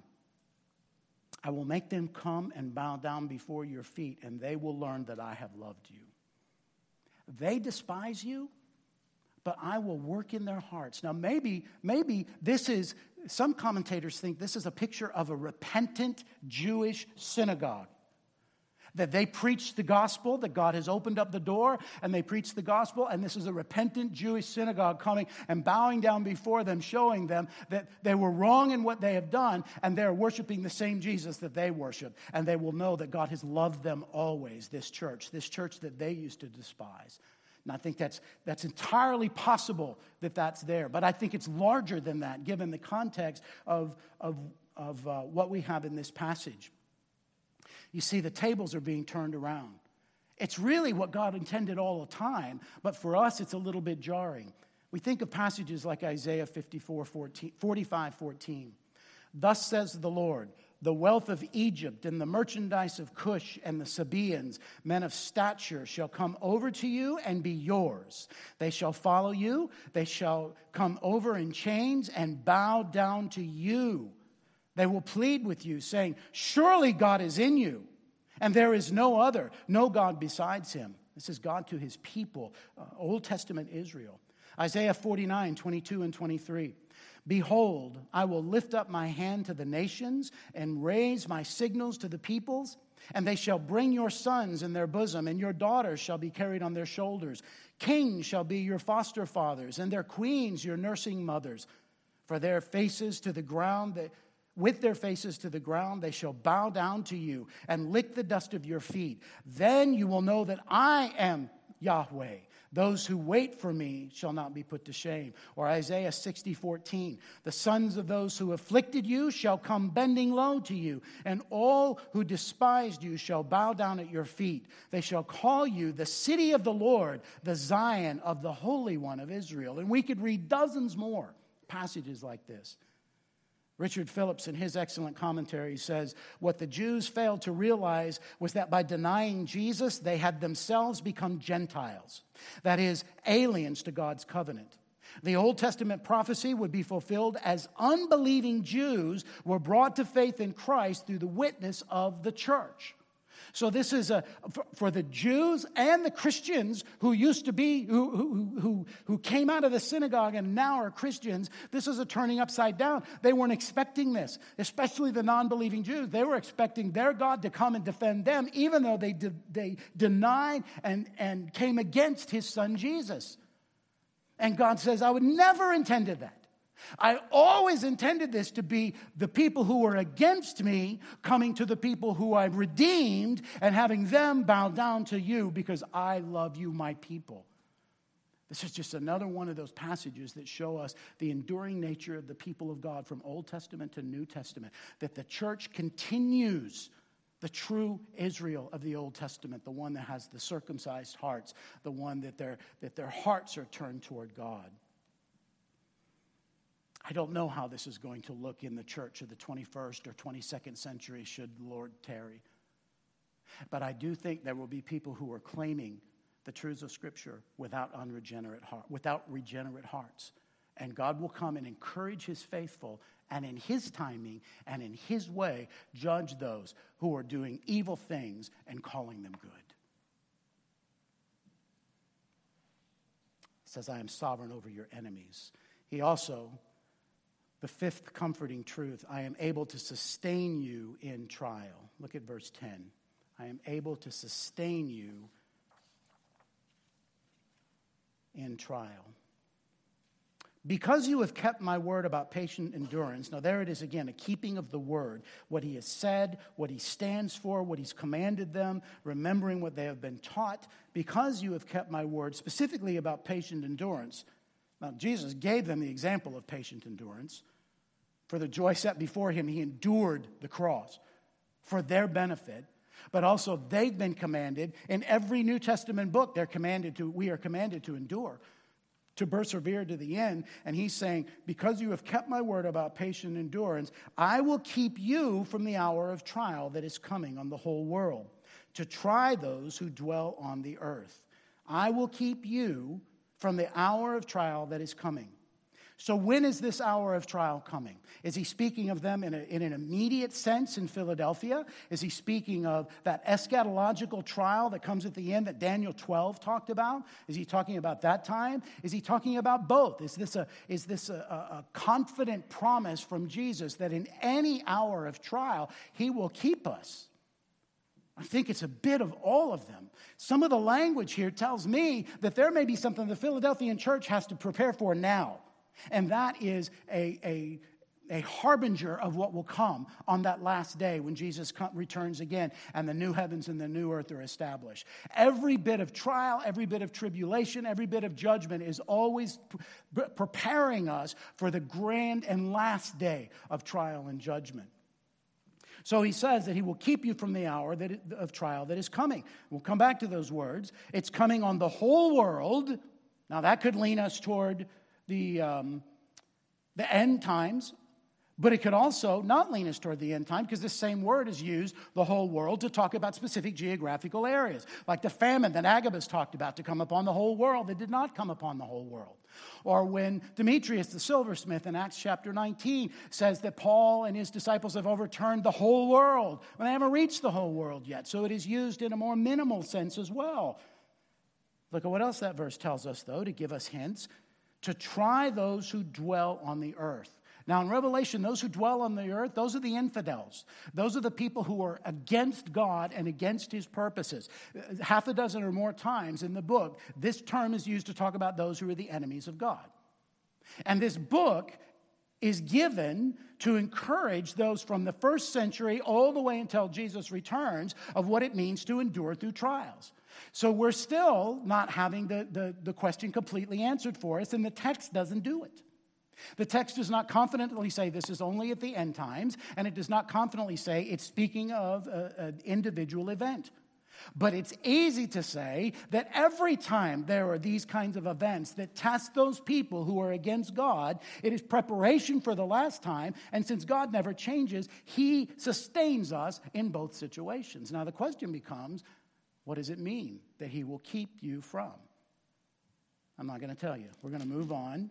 I will make them come and bow down before your feet, and they will learn that I have loved you. They despise you, but I will work in their hearts. Now, maybe, maybe this is, some commentators think this is a picture of a repentant Jewish synagogue. That they preach the gospel, that God has opened up the door, and they preach the gospel, and this is a repentant Jewish synagogue coming and bowing down before them, showing them that they were wrong in what they have done, and they're worshiping the same Jesus that they worship. And they will know that God has loved them always, this church, this church that they used to despise. And I think that's, that's entirely possible that that's there. But I think it's larger than that, given the context of, of, of uh, what we have in this passage. You see, the tables are being turned around. It's really what God intended all the time, but for us, it's a little bit jarring. We think of passages like Isaiah fifty-four, fourteen, forty-five, fourteen. Thus says the Lord, the wealth of Egypt and the merchandise of Cush and the Sabaeans, men of stature, shall come over to you and be yours. They shall follow you. They shall come over in chains and bow down to you. They will plead with you, saying, surely God is in you, and there is no other, no God besides Him. This is God to His people, uh, Old Testament Israel. Isaiah forty-nine, twenty-two and twenty-three. Behold, I will lift up my hand to the nations and raise my signals to the peoples. And they shall bring your sons in their bosom, and your daughters shall be carried on their shoulders. Kings shall be your foster fathers, and their queens your nursing mothers. For their faces to the ground, they, with their faces to the ground, they shall bow down to you and lick the dust of your feet. Then you will know that I am Yahweh. Those who wait for me shall not be put to shame. Or Isaiah sixty fourteen. The sons of those who afflicted you shall come bending low to you, and all who despised you shall bow down at your feet. They shall call you the city of the Lord, the Zion of the Holy One of Israel. And we could read dozens more passages like this. Richard Phillips, in his excellent commentary, says, what the Jews failed to realize was that by denying Jesus, they had themselves become Gentiles. That is, aliens to God's covenant. The Old Testament prophecy would be fulfilled as unbelieving Jews were brought to faith in Christ through the witness of the church. So this is a for the Jews and the Christians who used to be, who, who, who, who came out of the synagogue and now are Christians, this is a turning upside down. They weren't expecting this, especially the non-believing Jews. They were expecting their God to come and defend them, even though they, de- they denied and, and came against his son Jesus. And God says, I would never intended that. I always intended this to be the people who were against me coming to the people who I've redeemed and having them bow down to you because I love you, my people. This is just another one of those passages that show us the enduring nature of the people of God from Old Testament to New Testament, that the church continues the true Israel of the Old Testament, the one that has the circumcised hearts, the one that their, that their hearts are turned toward God. I don't know how this is going to look in the church of the twenty-first or twenty-second century should the Lord tarry. But I do think there will be people who are claiming the truths of Scripture without unregenerate heart, without regenerate hearts. And God will come and encourage his faithful and in his timing and in his way judge those who are doing evil things and calling them good. He says, I am sovereign over your enemies. He also... The fifth comforting truth, I am able to sustain you in trial. Look at verse ten. I am able to sustain you in trial. Because you have kept my word about patient endurance. Now there it is again, a keeping of the word. What he has said, what he stands for, what he's commanded them, remembering what they have been taught. Because you have kept my word, specifically about patient endurance. Now, Jesus gave them the example of patient endurance. For the joy set before him, he endured the cross for their benefit. But also, they've been commanded, in every New Testament book, they're commanded to, we are commanded to endure, to persevere to the end. And he's saying, because you have kept my word about patient endurance, I will keep you from the hour of trial that is coming on the whole world, to try those who dwell on the earth. I will keep you from the hour of trial that is coming. So when is this hour of trial coming? Is he speaking of them in, a, in an immediate sense in Philadelphia? Is he speaking of that eschatological trial that comes at the end that Daniel twelve talked about? Is he talking about that time? Is he talking about both? Is this a, is this a, a, a confident promise from Jesus that in any hour of trial, he will keep us? I think it's a bit of all of them. Some of the language here tells me that there may be something the Philadelphian church has to prepare for now. And that is a, a, a harbinger of what will come on that last day when Jesus returns again and the new heavens and the new earth are established. Every bit of trial, every bit of tribulation, every bit of judgment is always pre- preparing us for the grand and last day of trial and judgment. So he says that he will keep you from the hour that it, of trial that is coming. We'll come back to those words. It's coming on the whole world. Now that could lean us toward the, um, the end times, but it could also not lean us toward the end time because this same word is used, the whole world, to talk about specific geographical areas, like the famine that Agabus talked about to come upon the whole world that did not come upon the whole world. Or when Demetrius the silversmith in Acts chapter nineteen says that Paul and his disciples have overturned the whole world when they haven't reached the whole world yet. So it is used in a more minimal sense as well. Look at what else that verse tells us, though, to give us hints. To try those who dwell on the earth. Now, in Revelation, those who dwell on the earth, those are the infidels. Those are the people who are against God and against his purposes. Half a dozen or more times in the book, this term is used to talk about those who are the enemies of God. And this book is given to encourage those from the first century all the way until Jesus returns of what it means to endure through trials. So we're still not having the, the, the question completely answered for us, and the text doesn't do it. The text does not confidently say this is only at the end times, and it does not confidently say it's speaking of an individual event. But it's easy to say that every time there are these kinds of events that test those people who are against God, it is preparation for the last time, and since God never changes, he sustains us in both situations. Now the question becomes, what does it mean that he will keep you from? I'm not going to tell you. We're going to move on.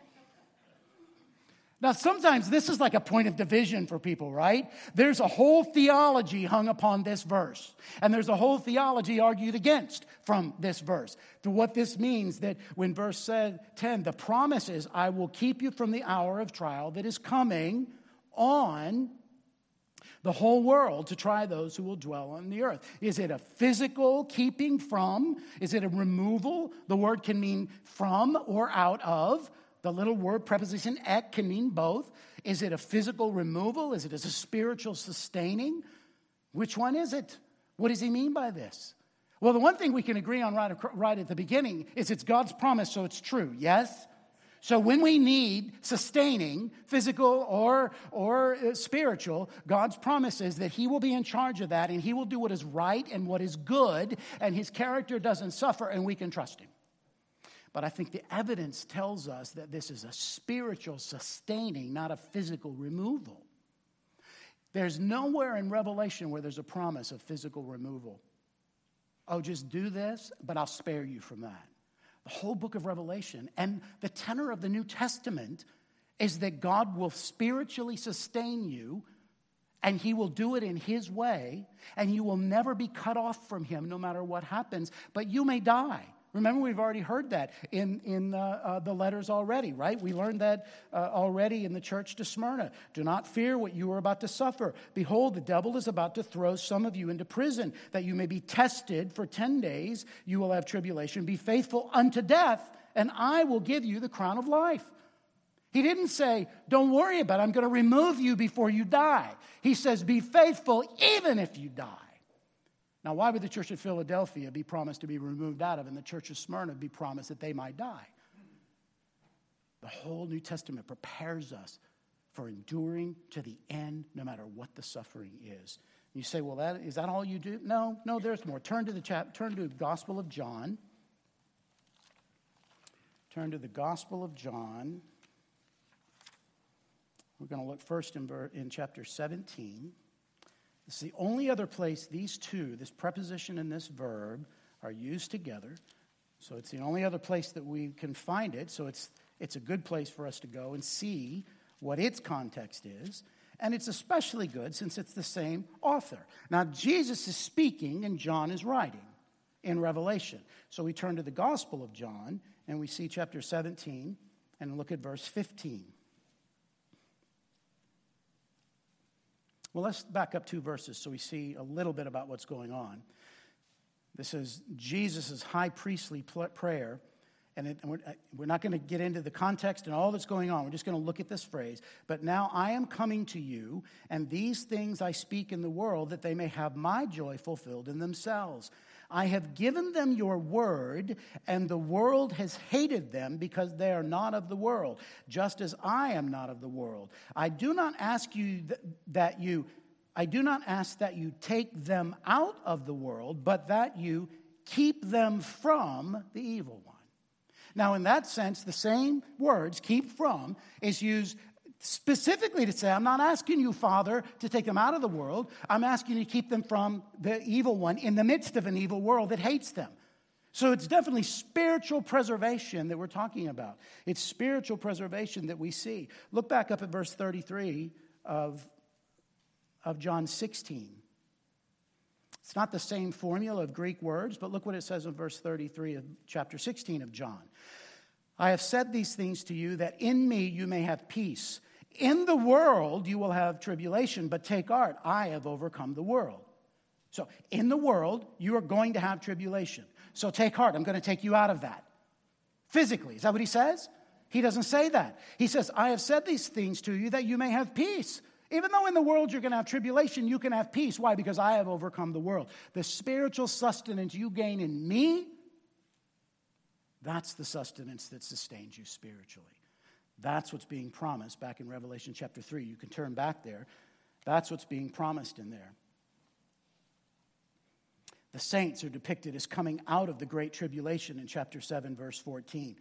Now, sometimes this is like a point of division for people, right? There's a whole theology hung upon this verse, and there's a whole theology argued against from this verse. To what this means, that when verse said ten, the promise is, I will keep you from the hour of trial that is coming on the whole world to try those who will dwell on the earth. Is it a physical keeping from? Is it a removal? The word can mean from or out of. The little word preposition ek can mean both. Is it a physical removal? Is it a spiritual sustaining? Which one is it? What does he mean by this? Well, the one thing we can agree on right, right at the beginning is it's God's promise, so it's true, yes? So when we need sustaining, physical or, or uh, spiritual, God's promise is that he will be in charge of that, and he will do what is right and what is good, and his character doesn't suffer, and we can trust him. But I think the evidence tells us that this is a spiritual sustaining, not a physical removal. There's nowhere in Revelation where there's a promise of physical removal. Oh, just do this, but I'll spare you from that. The whole book of Revelation and the tenor of the New Testament is that God will spiritually sustain you, and he will do it in his way, and you will never be cut off from him no matter what happens, but you may die. Remember, we've already heard that in, in uh, uh, the letters already, right? We learned that uh, already in the church to Smyrna. Do not fear what you are about to suffer. Behold, the devil is about to throw some of you into prison, that you may be tested for ten days. You will have tribulation. Be faithful unto death, and I will give you the crown of life. He didn't say, don't worry about it. I'm going to remove you before you die. He says, be faithful even if you die. Now, why would the church of Philadelphia be promised to be removed out of, and the church of Smyrna be promised that they might die? The whole New Testament prepares us for enduring to the end, no matter what the suffering is. You say, well, that, is that all you do? No, no, there's more. Turn to the chap, turn to the Gospel of John. Turn to the Gospel of John. We're going to look first in, in chapter seventeen. It's the only other place these two, this preposition and this verb, are used together. So it's the only other place that we can find it. So it's it's a good place for us to go and see what its context is. And it's especially good since it's the same author. Now, Jesus is speaking and John is writing in Revelation. So we turn to the Gospel of John and we see chapter seventeen and look at verse fifteen. Well, let's back up two verses so we see a little bit about what's going on. This is Jesus' high priestly prayer, and, it, and we're, we're not going to get into the context and all that's going on. We're just going to look at this phrase. But now I am coming to you, and these things I speak in the world, that they may have my joy fulfilled in themselves. I have given them your word, and the world has hated them because they are not of the world, just as I am not of the world. I do not ask you th- that you, I do not ask that you take them out of the world, but that you keep them from the evil one. Now, in that sense, the same words, keep from, is used specifically to say, I'm not asking you, Father, to take them out of the world. I'm asking you to keep them from the evil one in the midst of an evil world that hates them. So it's definitely spiritual preservation that we're talking about. It's spiritual preservation that we see. Look back up at verse thirty-three of, of John sixteen. It's not the same formula of Greek words, but look what it says in verse thirty-three of chapter sixteen of John. I have said these things to you that in me you may have peace. In the world you will have tribulation, but take heart, I have overcome the world. So in the world you are going to have tribulation. So take heart, I'm going to take you out of that. Physically, is that what he says? He doesn't say that. He says, I have said these things to you that you may have peace. Even though in the world you're going to have tribulation, you can have peace. Why? Because I have overcome the world. The spiritual sustenance you gain in me, that's the sustenance that sustains you spiritually. That's what's being promised back in Revelation chapter three. You can turn back there. That's what's being promised in there. The saints are depicted as coming out of the great tribulation in chapter seven, verse fourteen.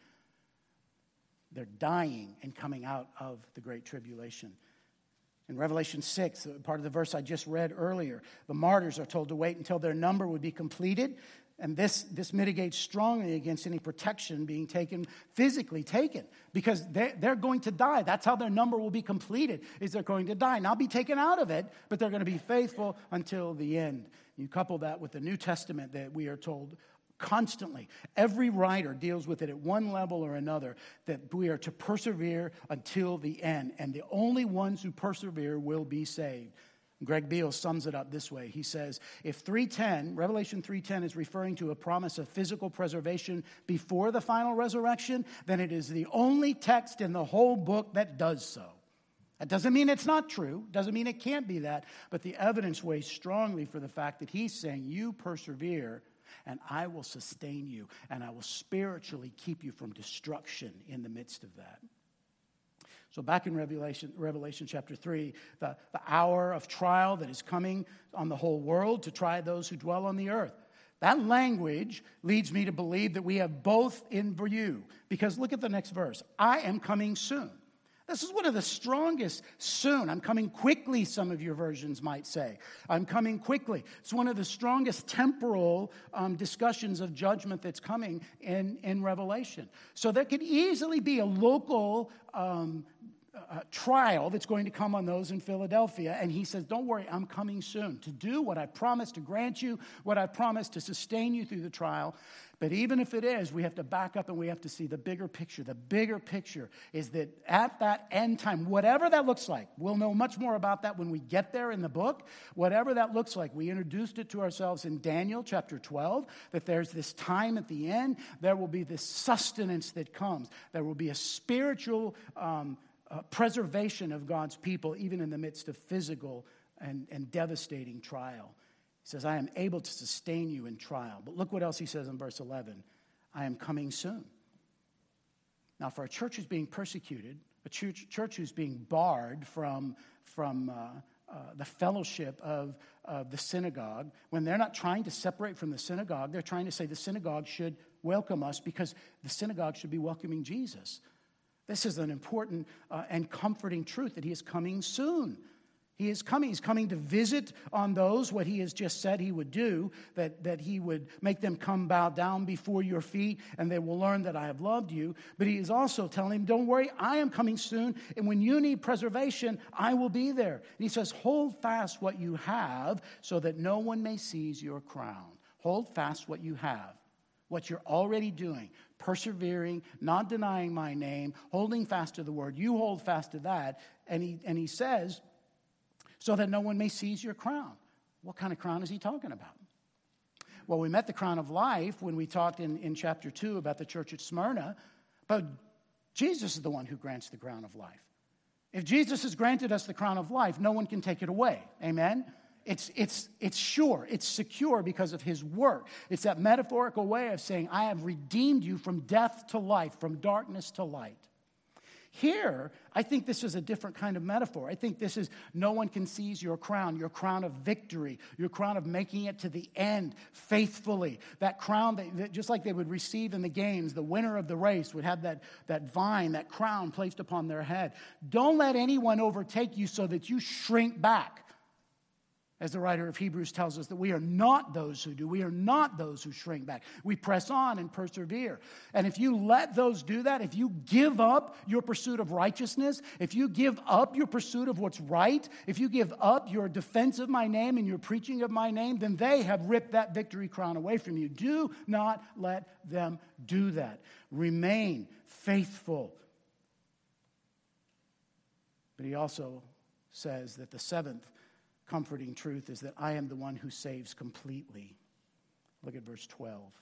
They're dying and coming out of the great tribulation. In Revelation six, part of the verse I just read earlier, the martyrs are told to wait until their number would be completed. And this, this mitigates strongly against any protection being taken, physically taken, because they're, they're going to die. That's how their number will be completed, is they're going to die. Not be taken out of it, but they're going to be faithful until the end. You couple that with the New Testament that we are told constantly. Every writer deals with it at one level or another, that we are to persevere until the end. And the only ones who persevere will be saved. Greg Beale sums it up this way. He says, if three ten, Revelation three ten is referring to a promise of physical preservation before the final resurrection, then it is the only text in the whole book that does so. That doesn't mean it's not true. Doesn't mean it can't be that. But the evidence weighs strongly for the fact that he's saying, you persevere and I will sustain you, and I will spiritually keep you from destruction in the midst of that. So back in Revelation, Revelation chapter three, the, the hour of trial that is coming on the whole world to try those who dwell on the earth. That language leads me to believe that we have both in view. Because look at the next verse. I am coming soon. This is one of the strongest soon. I'm coming quickly, some of your versions might say. I'm coming quickly. It's one of the strongest temporal um, discussions of judgment that's coming in, in Revelation. So there could easily be a local um, uh, trial that's going to come on those in Philadelphia. And he says, don't worry, I'm coming soon to do what I promised to grant you, what I promised to sustain you through the trial. But even if it is, we have to back up and we have to see the bigger picture. The bigger picture is that at that end time, whatever that looks like, we'll know much more about that when we get there in the book. Whatever that looks like, we introduced it to ourselves in Daniel chapter twelve, that there's this time at the end. There will be this sustenance that comes. There will be a spiritual um, uh, preservation of God's people, even in the midst of physical and, and devastating trial. He says, I am able to sustain you in trial. But look what else he says in verse eleven. I am coming soon. Now, for a church who's being persecuted, a church, church who's being barred from, from uh, uh, the fellowship of, of the synagogue, when they're not trying to separate from the synagogue, they're trying to say the synagogue should welcome us because the synagogue should be welcoming Jesus. This is an important uh, and comforting truth that he is coming soon. He is coming. He's coming to visit on those what he has just said he would do, that, that he would make them come bow down before your feet, and they will learn that I have loved you. But he is also telling them, don't worry, I am coming soon, and when you need preservation, I will be there. And he says, hold fast what you have so that no one may seize your crown. Hold fast what you have, what you're already doing, persevering, not denying my name, holding fast to the word. You hold fast to that. And he, and he says, so that no one may seize your crown. What kind of crown is he talking about? Well, we met the crown of life when we talked in, in chapter two about the church at Smyrna, but Jesus is the one who grants the crown of life. If Jesus has granted us the crown of life, no one can take it away. Amen? It's, it's, it's sure, it's secure because of his work. It's that metaphorical way of saying, I have redeemed you from death to life, from darkness to light. Here, I think this is a different kind of metaphor. I think this is no one can seize your crown, your crown of victory, your crown of making it to the end faithfully. That crown, that, that just like they would receive in the games, the winner of the race would have that, that vine, that crown placed upon their head. Don't let anyone overtake you so that you shrink back. As the writer of Hebrews tells us, that we are not those who do. We are not those who shrink back. We press on and persevere. And if you let those do that, if you give up your pursuit of righteousness, if you give up your pursuit of what's right, if you give up your defense of my name and your preaching of my name, then they have ripped that victory crown away from you. Do not let them do that. Remain faithful. But he also says that the seventh comforting truth is that I am the one who saves completely. Look at verse twelve.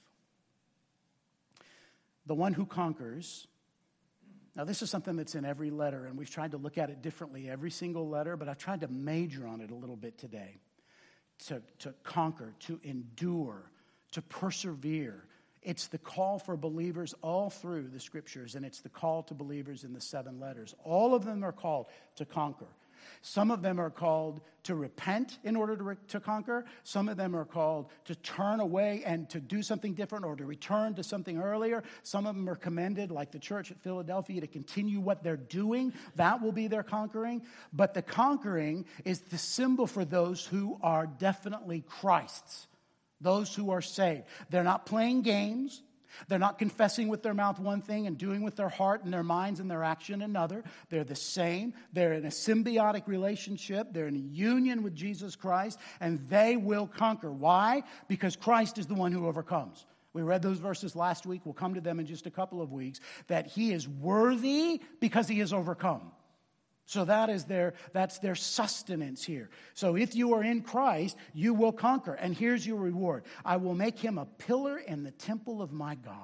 The one who conquers. Now, this is something that's in every letter, and we've tried to look at it differently, every single letter, but I've tried to major on it a little bit today. To, to conquer, to endure, to persevere. It's the call for believers all through the Scriptures, and it's the call to believers in the seven letters. All of them are called to conquer. Some of them are called to repent in order to, re- to conquer. Some of them are called to turn away and to do something different or to return to something earlier. Some of them are commended, like the church at Philadelphia, to continue what they're doing. That will be their conquering. But the conquering is the symbol for those who are definitely Christ's, those who are saved. They're not playing games. They're not confessing with their mouth one thing and doing with their heart and their minds and their action another. They're the same. They're in a symbiotic relationship. They're in a union with Jesus Christ, and they will conquer. Why? Because Christ is the one who overcomes. We read those verses last week. We'll come to them in just a couple of weeks. That he is worthy because he has overcome. So that is their, that's their sustenance here. So if you are in Christ, you will conquer. And here's your reward. I will make him a pillar in the temple of my God.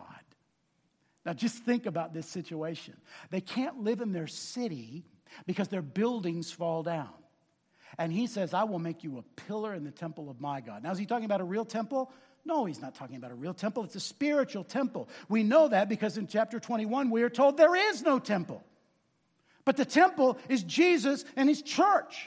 Now just think about this situation. They can't live in their city because their buildings fall down. And he says, I will make you a pillar in the temple of my God. Now is he talking about a real temple? No, he's not talking about a real temple. It's a spiritual temple. We know that because in chapter twenty-one we are told there is no temple. But the temple is Jesus and his church.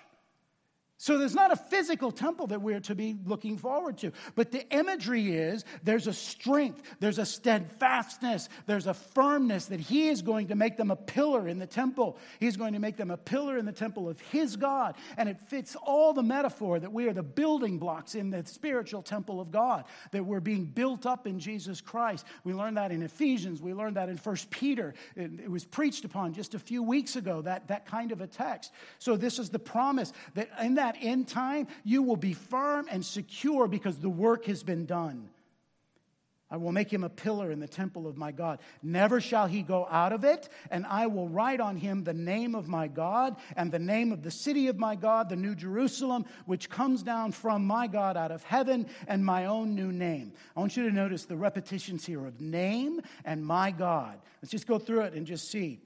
So there's not a physical temple that we're to be looking forward to. But the imagery is there's a strength, there's a steadfastness, there's a firmness that he is going to make them a pillar in the temple. He's going to make them a pillar in the temple of his God. And it fits all the metaphor that we are the building blocks in the spiritual temple of God, that we're being built up in Jesus Christ. We learned that in Ephesians. We learned that in First Peter. It, it was preached upon just a few weeks ago, that, that kind of a text. So this is the promise that in that end time, you will be firm and secure because the work has been done. I will make him a pillar in the temple of my God. Never shall he go out of it, and I will write on him the name of my God and the name of the city of my God, the New Jerusalem, which comes down from my God out of heaven, and my own new name. I want you to notice the repetitions here of name and my God. Let's just go through it and just see.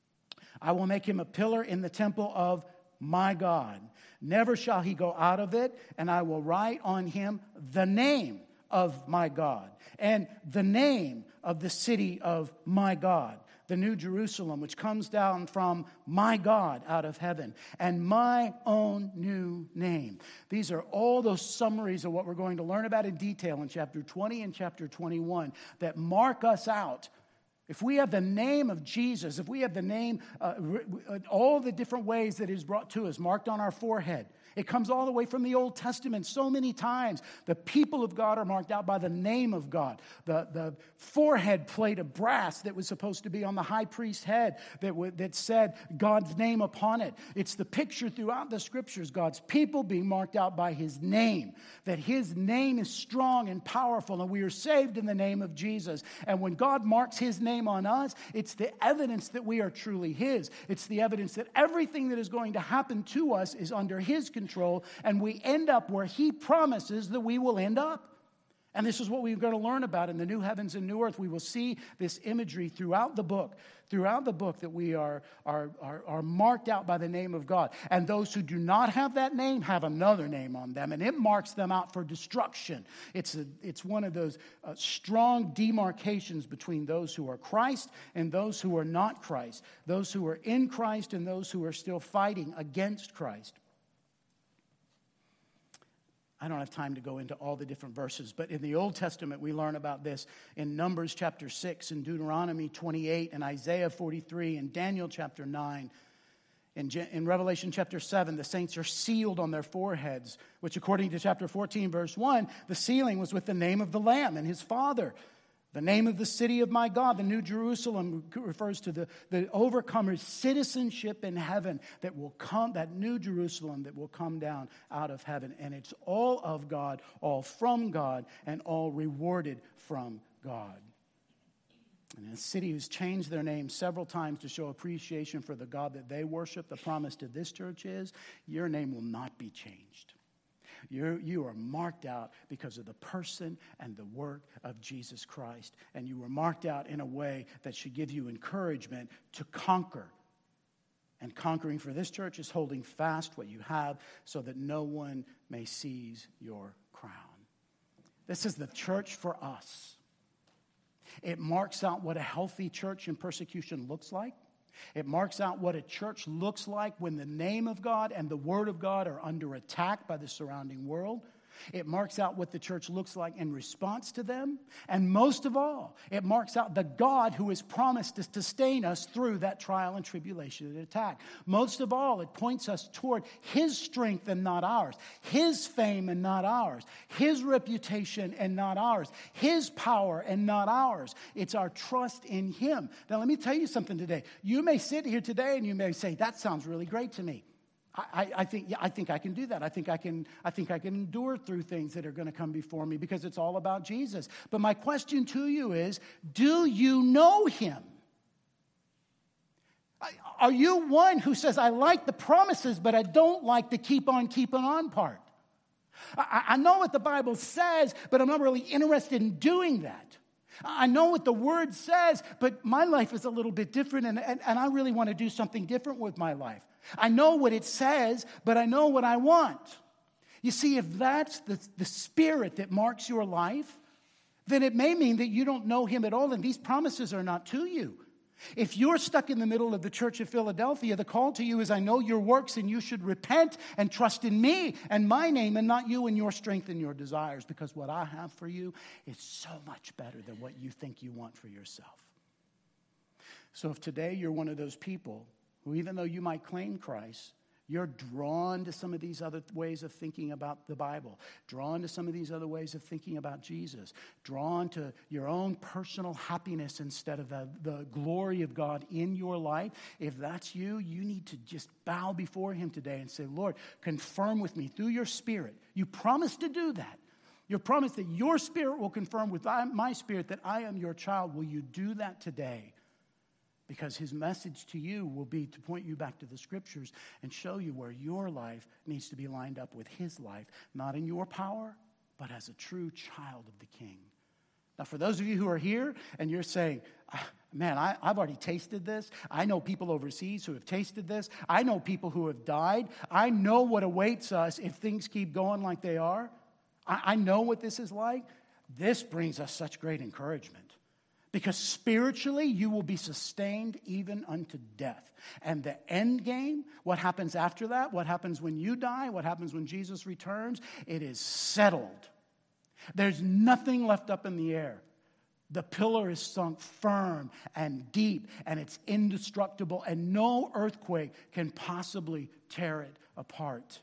I will make him a pillar in the temple of my God. Never shall he go out of it, and I will write on him the name of my God and the name of the city of my God, the New Jerusalem, which comes down from my God out of heaven, and my own new name. These are all those summaries of what we're going to learn about in detail in chapter twenty and chapter twenty-one that mark us out. If we have the name of Jesus, if we have the name, uh, all the different ways that it is brought to us, marked on our forehead, it comes all the way from the Old Testament so many times. The people of God are marked out by the name of God. The, the forehead plate of brass that was supposed to be on the high priest's head that, w- that said God's name upon it. It's the picture throughout the Scriptures, God's people being marked out by his name, that his name is strong and powerful, and we are saved in the name of Jesus. And when God marks his name on us, it's the evidence that we are truly his. It's the evidence that everything that is going to happen to us is under his control. Control, and we end up where he promises that we will end up. And this is what we're going to learn about in the new heavens and new earth. We will see this imagery throughout the book, throughout the book that we are, are, are, are marked out by the name of God. And those who do not have that name have another name on them, and it marks them out for destruction. It's, a, it's one of those uh, strong demarcations between those who are Christ and those who are not Christ, those who are in Christ and those who are still fighting against Christ. I don't have time to go into all the different verses, but in the Old Testament, we learn about this in Numbers chapter six, and Deuteronomy twenty-eight, and Isaiah forty-three, and Daniel chapter nine. In, in Revelation chapter seven, the saints are sealed on their foreheads, which according to chapter fourteen, verse one, the sealing was with the name of the Lamb and his Father. The name of the city of my God, the New Jerusalem, refers to the, the overcomer's citizenship in heaven that will come, that New Jerusalem that will come down out of heaven. And it's all of God, all from God, and all rewarded from God. And in a city who's changed their name several times to show appreciation for the God that they worship, the promise to this church is, your name will not be changed. You're, you are marked out because of the person and the work of Jesus Christ. And you were marked out in a way that should give you encouragement to conquer. And conquering for this church is holding fast what you have so that no one may seize your crown. This is the church for us. It marks out what a healthy church in persecution looks like. It marks out what a church looks like when the name of God and the word of God are under attack by the surrounding world. It marks out what the church looks like in response to them. And most of all, it marks out the God who has promised to sustain us through that trial and tribulation and attack. Most of all, it points us toward His strength and not ours. His fame and not ours. His reputation and not ours. His power and not ours. It's our trust in Him. Now, let me tell you something today. You may sit here today and you may say, that sounds really great to me. I, I think yeah, I think I can do that. I think I can I think I can endure through things that are going to come before me because it's all about Jesus. But my question to you is, do you know Him? Are you one who says, I like the promises, but I don't like the keep on keeping on part? I, I know what the Bible says, but I'm not really interested in doing that. I know what the Word says, but my life is a little bit different, and, and, and I really want to do something different with my life. I know what it says, but I know what I want. You see, if that's the, the spirit that marks your life, then it may mean that you don't know Him at all, and these promises are not to you. If you're stuck in the middle of the church of Philadelphia, the call to you is, I know your works, and you should repent and trust in me and my name and not you and your strength and your desires, because what I have for you is so much better than what you think you want for yourself. So if today you're one of those people who, even though you might claim Christ, you're drawn to some of these other ways of thinking about the Bible, drawn to some of these other ways of thinking about Jesus, drawn to your own personal happiness instead of the, the glory of God in your life. If that's you, you need to just bow before Him today and say, Lord, confirm with me through your Spirit. You promised to do that. You promised that your Spirit will confirm with my spirit that I am your child. Will you do that today? Because His message to you will be to point you back to the Scriptures and show you where your life needs to be lined up with His life, not in your power, but as a true child of the King. Now, for those of you who are here and you're saying, man, I, I've already tasted this. I know people overseas who have tasted this. I know people who have died. I know what awaits us if things keep going like they are. I, I know what this is like. This brings us such great encouragement. Because spiritually, you will be sustained even unto death. And the end game, what happens after that, what happens when you die, what happens when Jesus returns, it is settled. There's nothing left up in the air. The pillar is sunk firm and deep, and it's indestructible, and no earthquake can possibly tear it apart.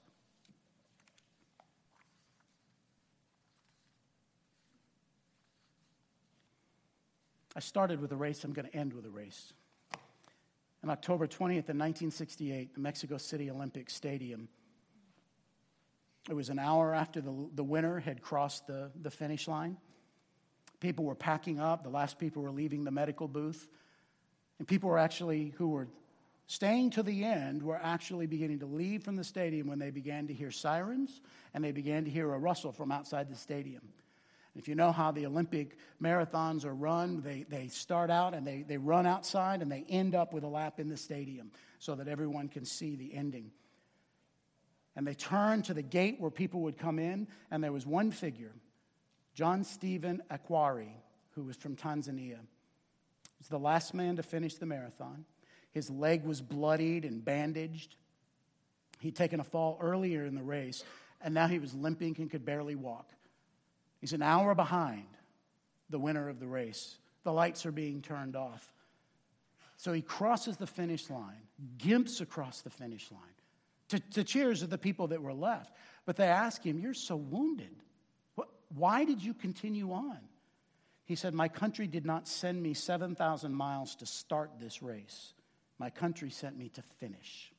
I started with a race. I'm going to end with a race. On October twentieth in nineteen sixty-eight, the Mexico City Olympic Stadium, it was an hour after the, the winner had crossed the, the finish line. People were packing up. The last people were leaving the medical booth. And people were actually, who were staying to the end, were actually beginning to leave from the stadium when they began to hear sirens and they began to hear a rustle from outside the stadium. If you know how the Olympic marathons are run, they, they start out and they, they run outside and they end up with a lap in the stadium so that everyone can see the ending. And they turned to the gate where people would come in, and there was one figure, John Stephen Akhwari, who was from Tanzania. He was the last man to finish the marathon. His leg was bloodied and bandaged. He'd taken a fall earlier in the race, and now he was limping and could barely walk. He's an hour behind the winner of the race. The lights are being turned off. So he crosses the finish line, gimps across the finish line, to, to cheers of the people that were left. But they ask him, you're so wounded. What, why did you continue on? He said, my country did not send me seven thousand miles to start this race. My country sent me to finish.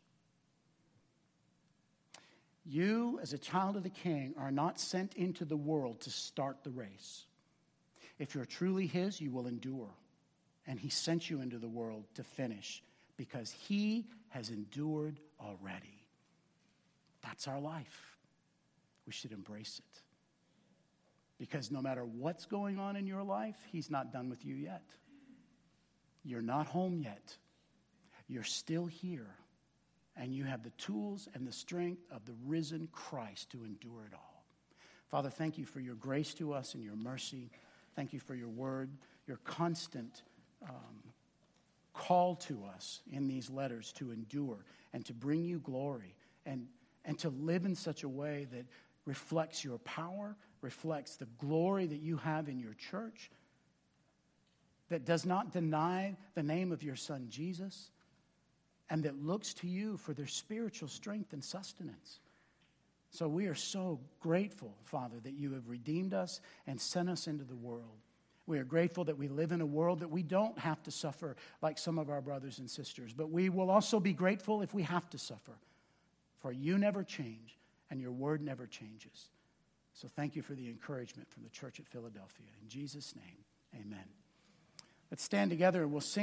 You, as a child of the King, are not sent into the world to start the race. If you're truly His, you will endure. And he sent you into the world to finish because he has endured already. That's our life. We should embrace it. Because no matter what's going on in your life, he's not done with you yet. You're not home yet. You're still here. And you have the tools and the strength of the risen Christ to endure it all. Father, thank you for your grace to us and your mercy. Thank you for your word, your constant um, call to us in these letters to endure and to bring you glory and, and to live in such a way that reflects your power, reflects the glory that you have in your church, that does not deny the name of your Son Jesus, and that looks to you for their spiritual strength and sustenance. So we are so grateful, Father, that you have redeemed us and sent us into the world. We are grateful that we live in a world that we don't have to suffer like some of our brothers and sisters, but we will also be grateful if we have to suffer. For you never change, and your word never changes. So thank you for the encouragement from the church at Philadelphia. In Jesus' name, amen. Let's stand together and we'll sing.